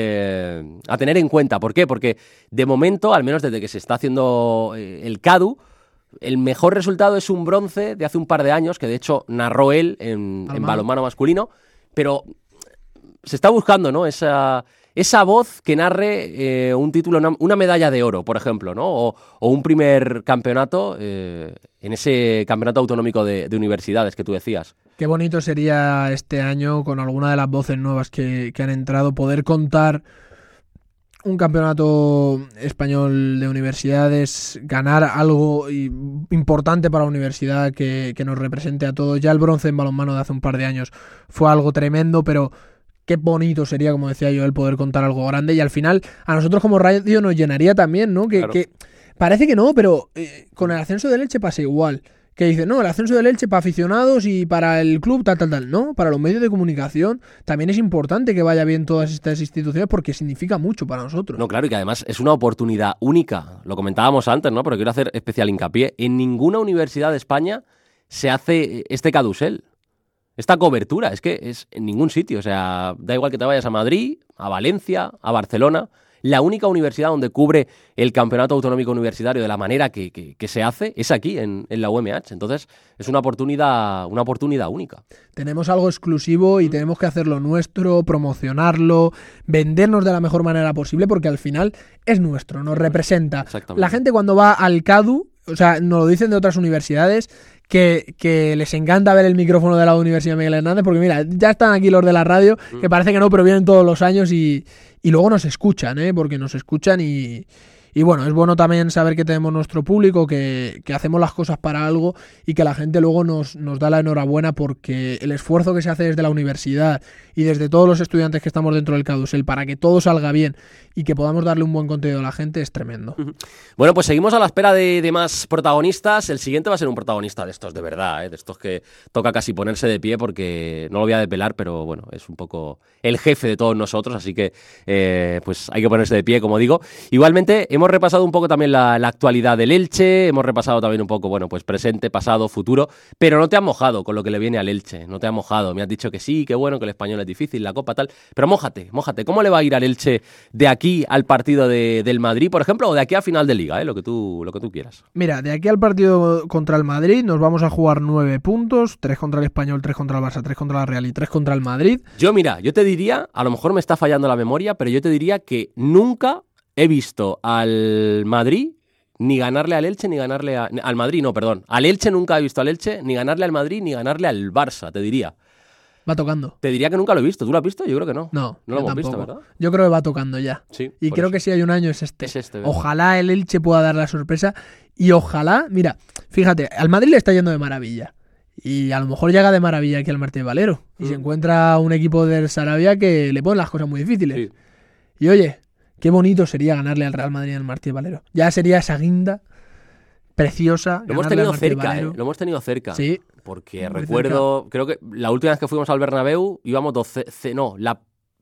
Eh, a tener en cuenta. ¿Por qué? Porque de momento, al menos desde que se está haciendo eh, el CADU, el mejor resultado es un bronce de hace un par de años, que de hecho narró él en, en balonmano masculino, pero se está buscando, ¿no? Esa, esa voz que narre eh, un título, una, una medalla de oro, por ejemplo, ¿no? O, o un primer campeonato eh, en ese campeonato autonómico de, de universidades que tú decías. Qué bonito sería este año, con alguna de las voces nuevas que, que han entrado, poder contar un campeonato español de universidades, ganar algo importante para la universidad que, que nos represente a todos. Ya el bronce en balonmano de hace un par de años fue algo tremendo, pero qué bonito sería, como decía yo, el poder contar algo grande. Y al final, a nosotros como radio nos llenaría también, ¿no? Que, claro. que parece que no, pero eh, con el ascenso del Elche pasa igual. Que dice, no, el ascenso del Elche para aficionados y para el club, tal, tal, tal. No, para los medios de comunicación también es importante que vaya bien todas estas instituciones porque significa mucho para nosotros. No, claro, y que además es una oportunidad única. Lo comentábamos antes, ¿no? Pero quiero hacer especial hincapié. En ninguna universidad de España se hace este cadusel. Esta cobertura, es que es en ningún sitio. O sea, da igual que te vayas a Madrid, a Valencia, a Barcelona. la única universidad donde cubre el campeonato autonómico universitario de la manera que, que, que se hace es aquí, en, en la U M H. Entonces, es una oportunidad, una oportunidad única. Tenemos algo exclusivo y tenemos que hacerlo nuestro, promocionarlo, vendernos de la mejor manera posible, porque al final es nuestro, nos representa. La gente cuando va al CADU, o sea, nos lo dicen de otras universidades, que, que les encanta ver el micrófono de la Universidad Miguel Hernández, porque mira, ya están aquí los de la radio, que parece que no, pero vienen todos los años y, y luego nos escuchan, ¿eh? Porque nos escuchan y... Y bueno, es bueno también saber que tenemos nuestro público, que, que hacemos las cosas para algo y que la gente luego nos, nos da la enhorabuena, porque el esfuerzo que se hace desde la universidad y desde todos los estudiantes que estamos dentro del Cadusel para que todo salga bien y que podamos darle un buen contenido a la gente es tremendo. Bueno, pues seguimos a la espera de, de más protagonistas. El siguiente va a ser un protagonista de estos de verdad, ¿eh? De estos que toca casi ponerse de pie, porque no lo voy a depelar, pero bueno, es un poco el jefe de todos nosotros, así que eh, pues hay que ponerse de pie, como digo. Igualmente, hemos repasado un poco también la, la actualidad del Elche, hemos repasado también un poco, bueno, pues presente, pasado, futuro, pero no te has mojado con lo que le viene al Elche, no te has mojado. Me has dicho que sí, que bueno, que el español es difícil, la Copa tal, pero mójate, mójate. ¿Cómo le va a ir al Elche de aquí al partido de, del Madrid, por ejemplo, o de aquí a final de Liga, eh? lo que tú, lo que tú quieras? Mira, de aquí al partido contra el Madrid nos vamos a jugar nueve puntos, tres contra el Español, tres contra el Barça, tres contra la Real y tres contra el Madrid. Yo, mira, yo te diría, a lo mejor me está fallando la memoria, pero yo te diría que nunca he visto al Madrid ni ganarle al Elche, ni ganarle a, al Madrid, no, perdón. Al Elche nunca he visto al Elche, ni ganarle al Madrid, ni ganarle al Barça, te diría. Va tocando. Te diría que nunca lo he visto. ¿Tú lo has visto? Yo creo que no. No, no lo hemos tampoco. visto, ¿verdad? Yo creo que va tocando ya. Sí. Y creo eso. que si hay un año es este. Es este, ¿verdad? Ojalá el Elche pueda dar la sorpresa y ojalá, mira, fíjate, al Madrid le está yendo de maravilla. Y a lo mejor llega de maravilla aquí al Martínez Valero. Y mm. se encuentra un equipo del Sarabia que le pone las cosas muy difíciles. Sí. Y oye, qué bonito sería ganarle al Real Madrid en el Martínez Valero. Ya sería esa guinda preciosa. Lo hemos tenido cerca, ¿eh? Lo hemos tenido cerca. Sí. Porque recuerdo, cerca. Creo que la última vez que fuimos al Bernabéu íbamos doce, no, la,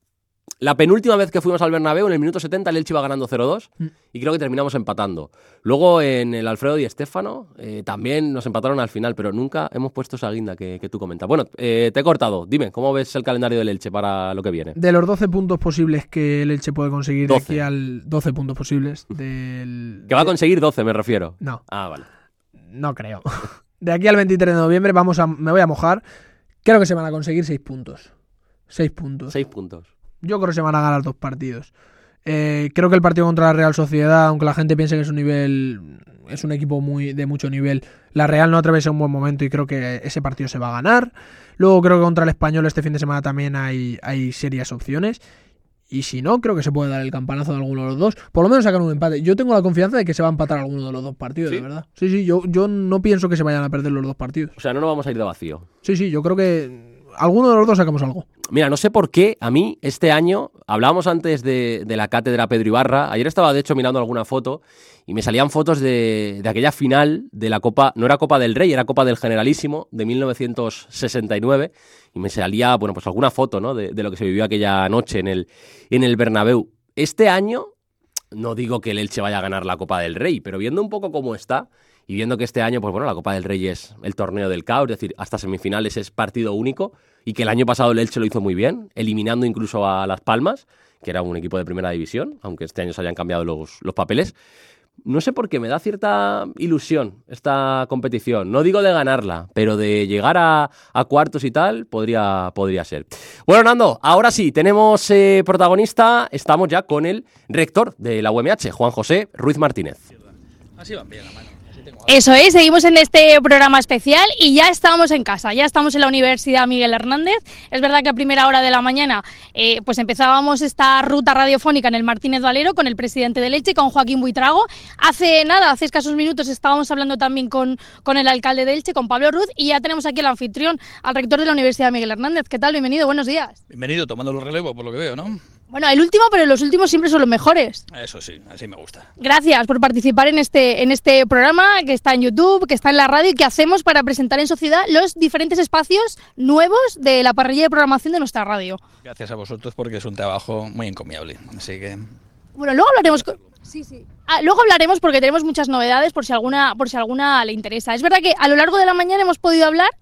la penúltima vez que fuimos al Bernabéu, en el minuto setenta el Elche iba ganando cero dos mm. y creo que terminamos empatando. Luego en el Alfredo Di Stéfano eh, también nos empataron al final, pero nunca hemos puesto esa guinda que, que tú comentas. Bueno, eh, te he cortado. Dime, ¿cómo ves el calendario del Elche para lo que viene? De los doce puntos posibles que el Elche puede conseguir doce. De aquí al doce puntos posibles del... Que va a conseguir doce, me refiero. No. Ah, vale. No creo. De aquí al veintitrés de noviembre vamos a, me voy a mojar. Creo que se van a conseguir seis puntos. seis puntos. seis puntos. Yo creo que se van a ganar dos partidos. Eh, creo que el partido contra la Real Sociedad, aunque la gente piense que es un nivel, es un equipo muy de mucho nivel, la Real no atraviesa un buen momento y creo que ese partido se va a ganar. Luego creo que contra el Español este fin de semana también hay, hay serias opciones. Y si no, creo que se puede dar el campanazo de alguno de los dos. Por lo menos sacar un empate. Yo tengo la confianza de que se va a empatar alguno de los dos partidos, ¿Sí? de verdad. Sí, sí, yo, yo no pienso que se vayan a perder los dos partidos. O sea, no nos vamos a ir de vacío. Sí, sí, yo creo que alguno de los dos sacamos algo. Mira, no sé por qué a mí este año, hablábamos antes de, de la cátedra Pedro Ibarra, ayer estaba de hecho mirando alguna foto y me salían fotos de, de aquella final de la Copa, no era Copa del Rey, era Copa del Generalísimo de mil novecientos sesenta y nueve y me salía, bueno, pues alguna foto, ¿no? de, de lo que se vivió aquella noche en el, en el Bernabéu. Este año, no digo que el Elche vaya a ganar la Copa del Rey, pero viendo un poco cómo está y viendo que este año, pues bueno, la Copa del Rey es el torneo del caos, es decir, hasta semifinales es partido único, y que el año pasado el Elche lo hizo muy bien, eliminando incluso a Las Palmas, que era un equipo de primera división, aunque este año se hayan cambiado los, los papeles. No sé por qué, me da cierta ilusión esta competición. No digo de ganarla, pero de llegar a, a cuartos y tal, podría, podría ser. Bueno, Nando, ahora sí, tenemos eh, protagonista. Estamos ya con el rector de la U M H, Juan José Ruiz Martínez. Así van bien, mano. Eso es, seguimos en este programa especial y ya estamos en casa, ya estamos en la Universidad Miguel Hernández. Es verdad que a primera hora de la mañana eh, pues empezábamos esta ruta radiofónica en el Martínez Valero con el presidente del Elche, con Joaquín Buitrago. Hace nada, hace escasos minutos estábamos hablando también con, con el alcalde de Elche, con Pablo Ruz, y ya tenemos aquí al anfitrión, al rector de la Universidad Miguel Hernández. ¿Qué tal? Bienvenido, buenos días. Bienvenido, tomando los relevos por lo que veo, ¿no? Bueno, el último, pero los últimos siempre son los mejores. Eso sí, así me gusta. Gracias por participar en este, en este programa que está en YouTube, que está en la radio y que hacemos para presentar en sociedad los diferentes espacios nuevos de la parrilla de programación de nuestra radio. Gracias a vosotros porque es un trabajo muy encomiable, así que... Bueno, luego hablaremos... Con... Sí, sí. Ah, luego hablaremos porque tenemos muchas novedades por si alguna, por si alguna le interesa. Es verdad que a lo largo de la mañana hemos podido hablar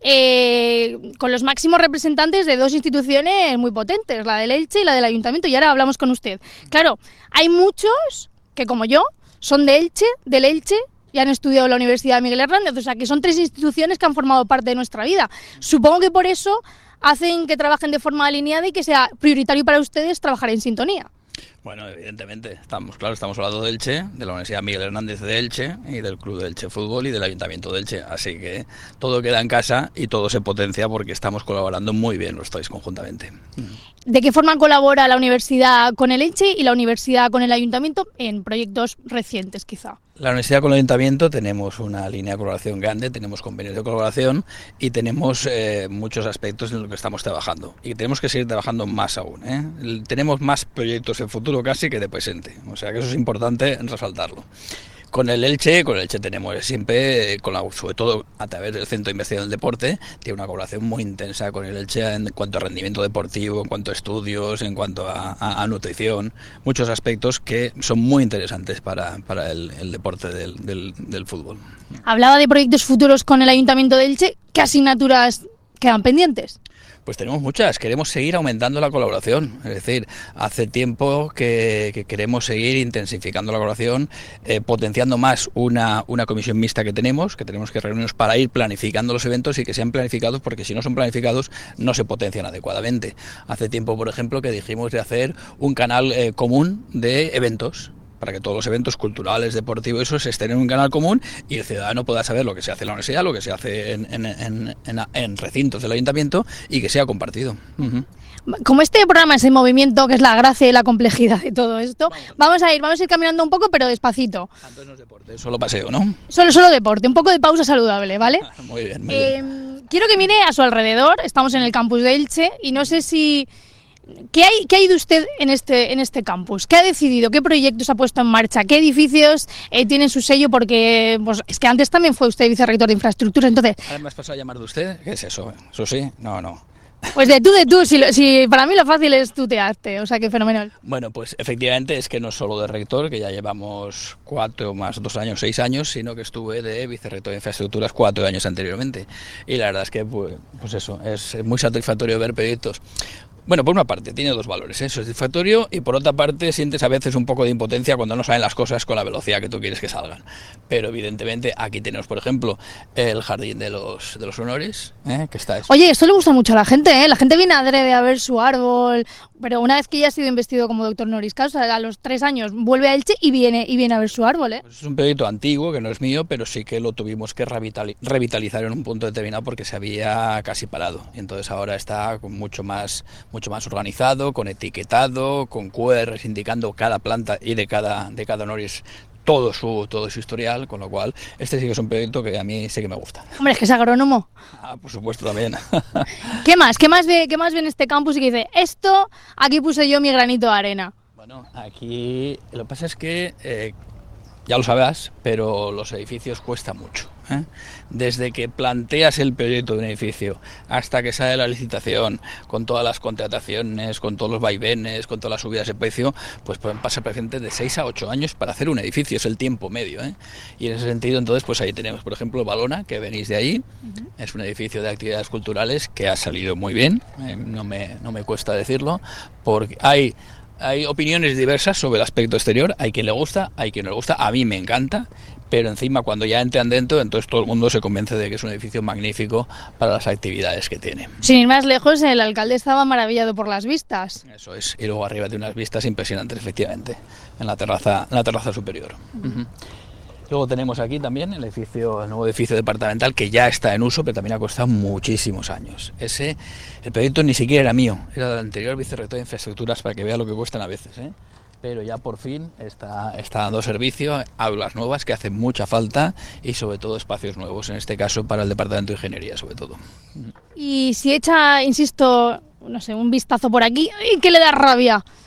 eh, con los máximos representantes de dos instituciones muy potentes, la del Elche y la del Ayuntamiento, y ahora hablamos con usted. Claro, hay muchos que, como yo, son de Elche, del Elche, y han estudiado en la Universidad Miguel Hernández, o sea que son tres instituciones que han formado parte de nuestra vida. Supongo que por eso hacen que trabajen de forma alineada y que sea prioritario para ustedes trabajar en sintonía. Bueno, evidentemente, estamos, claro, estamos hablando de Elche, de la Universidad Miguel Hernández de Elche y del Club de Elche Fútbol y del Ayuntamiento de Elche, así que todo queda en casa y todo se potencia porque estamos colaborando muy bien los tres conjuntamente. ¿De qué forma colabora la universidad con el Elche y la universidad con el Ayuntamiento en proyectos recientes, quizá? La universidad con el Ayuntamiento tenemos una línea de colaboración grande, tenemos convenios de colaboración y tenemos eh, muchos aspectos en los que estamos trabajando y tenemos que seguir trabajando más aún, ¿eh? Tenemos más proyectos en futuro casi que de presente, o sea que eso es importante resaltarlo. Con el Elche, con el Elche tenemos siempre, con la, sobre todo a través del Centro de Investigación del Deporte, tiene una colaboración muy intensa con el Elche en cuanto a rendimiento deportivo, en cuanto a estudios, en cuanto a, a, a nutrición, muchos aspectos que son muy interesantes para, para el, el deporte del, del, del fútbol. Hablaba de proyectos futuros con el Ayuntamiento de Elche, ¿qué asignaturas quedan pendientes? Pues tenemos muchas, queremos seguir aumentando la colaboración, es decir, hace tiempo que, que queremos seguir intensificando la colaboración, eh, potenciando más una, una comisión mixta que tenemos, que tenemos que reunirnos para ir planificando los eventos y que sean planificados, porque si no son planificados no se potencian adecuadamente. Hace tiempo, por ejemplo, que dijimos de hacer un canal eh, común de eventos, para que todos los eventos culturales, deportivos, esos estén en un canal común y el ciudadano pueda saber lo que se hace en la universidad, lo que se hace en, en, en, en, en recintos del ayuntamiento y que sea compartido. Uh-huh. Como este programa es en movimiento, que es la gracia y la complejidad de todo esto, vamos a ir, vamos a ir caminando un poco, pero despacito. Entonces no es deporte, solo paseo, ¿no? Solo, solo deporte, un poco de pausa saludable, ¿vale? Muy bien, muy eh, bien. Quiero que mire a su alrededor, estamos en el campus de Elche y no sé si... ¿Qué hay, ¿Qué hay de usted en este, en este campus? ¿Qué ha decidido? ¿Qué proyectos ha puesto en marcha? ¿Qué edificios eh, tienen su sello? Porque pues, es que antes también fue usted vicerrector de infraestructura, entonces... ¿Ahora me has pasado a llamar de usted? ¿Qué es eso? ¿Eso sí? No, no. Pues de tú, de tú, si, lo, si para mí lo fácil es tutearte, o sea que fenomenal. Bueno, pues efectivamente es que no solo de rector, que ya llevamos cuatro más dos años, seis años, sino que estuve de vicerrector de infraestructuras cuatro años anteriormente. Y la verdad es que, pues, pues eso, es muy satisfactorio ver proyectos. Bueno, por una parte, tiene dos valores, ¿eh? Satisfactorio, y por otra parte sientes a veces un poco de impotencia cuando no salen las cosas con la velocidad que tú quieres que salgan. Pero evidentemente aquí tenemos, por ejemplo, el Jardín de los, de los Honores, ¿eh? Que está eso. Oye, esto le gusta mucho a la gente, ¿eh? La gente viene adrede a ver su árbol, pero una vez que ya ha sido investido como doctor honoris causa, a los tres años vuelve a Elche y viene, y viene a ver su árbol, ¿eh? Pues es un proyecto antiguo, que no es mío, pero sí que lo tuvimos que revitalizar en un punto determinado porque se había casi parado. Y entonces ahora está con mucho más, mucho más organizado, con etiquetado, con Q Rs indicando cada planta y de cada, de cada honoris todo su, todo su historial, con lo cual este sí que es un proyecto que a mí sí que me gusta. Hombre, es que es agrónomo. Ah, por supuesto también. ¿Qué más? ¿Qué más ve, qué más ve en este campus y que dice, esto, aquí puse yo mi granito de arena? Bueno, aquí lo que pasa es que, eh, ya lo sabrás, pero los edificios cuesta mucho, ¿eh? Desde que planteas el proyecto de un edificio hasta que sale la licitación, con todas las contrataciones, con todos los vaivenes, con todas las subidas de precio, pues pueden pasar presente de seis a ocho años para hacer un edificio, es el tiempo medio, ¿eh? Y en ese sentido, entonces, pues ahí tenemos, por ejemplo, Valona, que venís de ahí, uh-huh. Es un edificio de actividades culturales que ha salido muy bien, eh, no me, no me cuesta decirlo, porque hay... Hay opiniones diversas sobre el aspecto exterior, hay quien le gusta, hay quien no le gusta, a mí me encanta, pero encima cuando ya entran dentro, entonces todo el mundo se convence de que es un edificio magnífico para las actividades que tiene. Sin ir más lejos, el alcalde estaba maravillado por las vistas. Eso es, y luego arriba de unas vistas impresionantes, efectivamente, en la terraza, en la terraza superior. Uh-huh. Luego tenemos aquí también el edificio, el nuevo edificio departamental que ya está en uso, pero también ha costado muchísimos años. Ese, el proyecto ni siquiera era mío, era del anterior vicerrector de infraestructuras, para que vea lo que cuestan a veces, ¿eh? Pero ya por fin está, está dando servicio, aulas nuevas que hacen mucha falta y sobre todo espacios nuevos, en este caso para el departamento de ingeniería sobre todo. Y si echa, insisto, no sé, un vistazo por aquí, ¿qué le da rabia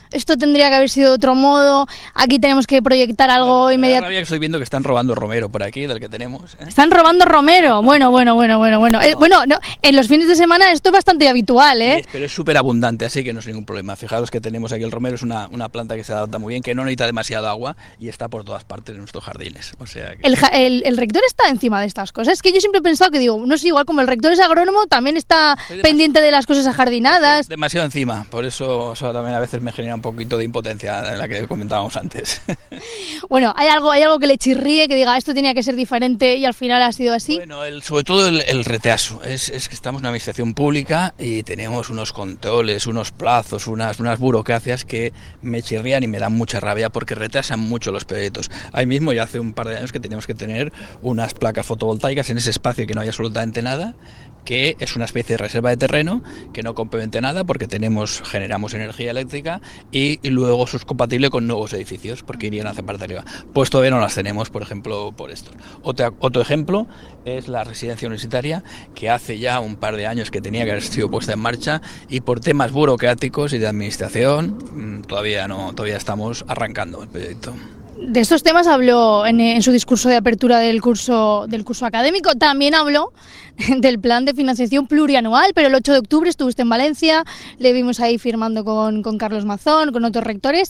esto tendría que haber sido de otro modo, aquí tenemos que proyectar algo bueno, inmediato. Estoy viendo que están robando Romero por aquí, del que tenemos. ¿eh? Están robando Romero. Bueno, bueno, bueno, bueno, bueno. Eh, bueno, no, en los fines de semana esto es bastante habitual, ¿eh? Es, pero es súper abundante, así que no es ningún problema. Fijaros que tenemos aquí el romero, es una, una planta que se adapta muy bien, que no necesita demasiada agua y está por todas partes de nuestros jardines. O sea que... el, el, el rector está encima de estas cosas. Es que yo siempre he pensado que, digo, no sé, igual como el rector es agrónomo, también está pendiente de las cosas ajardinadas. Demasiado encima, por eso, eso también a veces me genera un poquito de impotencia en la que comentábamos antes. Bueno, ¿hay algo, hay algo que le chirríe, que diga esto tenía que ser diferente y al final ha sido así? Bueno, el, sobre todo el, el retraso. Es, es que estamos en una administración pública y tenemos unos controles, unos plazos, unas, unas burocracias que me chirrían y me dan mucha rabia porque retrasan mucho los proyectos. Ahí mismo ya hace un par de años que teníamos que tener unas placas fotovoltaicas en ese espacio que no hay absolutamente nada, que es una especie de reserva de terreno que no complemente nada porque tenemos generamos energía eléctrica y, y luego eso es compatible con nuevos edificios porque irían hacia parte arriba. Pues todavía no las tenemos, por ejemplo, por esto. Otro, otro ejemplo es la residencia universitaria, que hace ya un par de años que tenía que haber sido puesta en marcha y por temas burocráticos y de administración todavía no, todavía estamos arrancando el proyecto. De estos temas habló en, en su discurso de apertura del curso, del curso académico. También habló del plan de financiación plurianual, pero el ocho de octubre estuviste en Valencia, le vimos ahí firmando con, con Carlos Mazón, con otros rectores.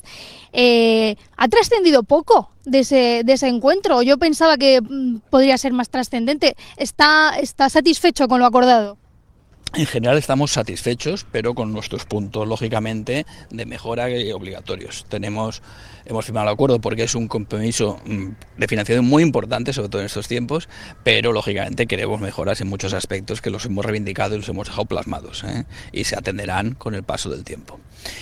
Eh, ¿Ha trascendido poco de ese, de ese encuentro? Yo pensaba que mm, podría ser más trascendente. ¿Está, está satisfecho con lo acordado? En general estamos satisfechos, pero con nuestros puntos, lógicamente, de mejora y obligatorios. Tenemos, hemos firmado el acuerdo porque es un compromiso de financiación muy importante, sobre todo en estos tiempos, pero lógicamente queremos mejoras en muchos aspectos que los hemos reivindicado y los hemos dejado plasmados, ¿eh? Y se atenderán con el paso del tiempo.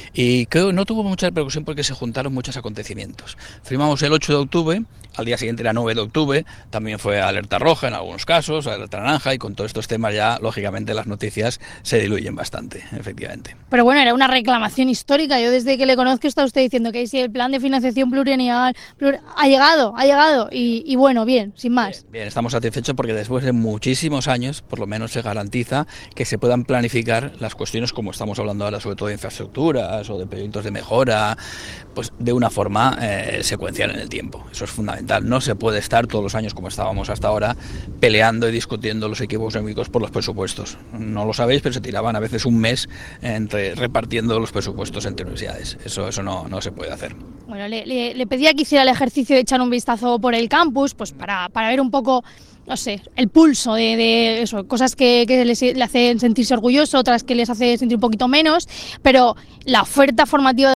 Y creo que no tuvo mucha repercusión porque se juntaron muchos acontecimientos. Firmamos el ocho de octubre, al día siguiente era nueve de octubre, también fue alerta roja en algunos casos, alerta naranja, y con todos estos temas ya, lógicamente, las noticias se diluyen bastante, efectivamente. Pero bueno, era una reclamación histórica. Yo desde que le conozco está usted diciendo que si el plan de financiación plurianual plur... ha llegado, ha llegado, y, y bueno, bien, sin más. Bien, bien, estamos satisfechos porque después de muchísimos años, por lo menos se garantiza que se puedan planificar las cuestiones como estamos hablando ahora, sobre todo de infraestructuras o de proyectos de mejora, pues de una forma eh, secuencial en el tiempo. Eso es fundamental. No se puede estar todos los años como estábamos hasta ahora peleando y discutiendo los equipos económicos por los presupuestos. No lo sabéis, pero se tiraban a veces un mes entre repartiendo los presupuestos entre universidades. Eso, eso no, no se puede hacer. Bueno, le, le, le pedía que hiciera el ejercicio de echar un vistazo por el campus, pues para, para ver un poco, no sé, el pulso de, de eso, cosas que, que les, le hacen sentirse orgulloso, otras que les hace sentir un poquito menos, pero la oferta formativa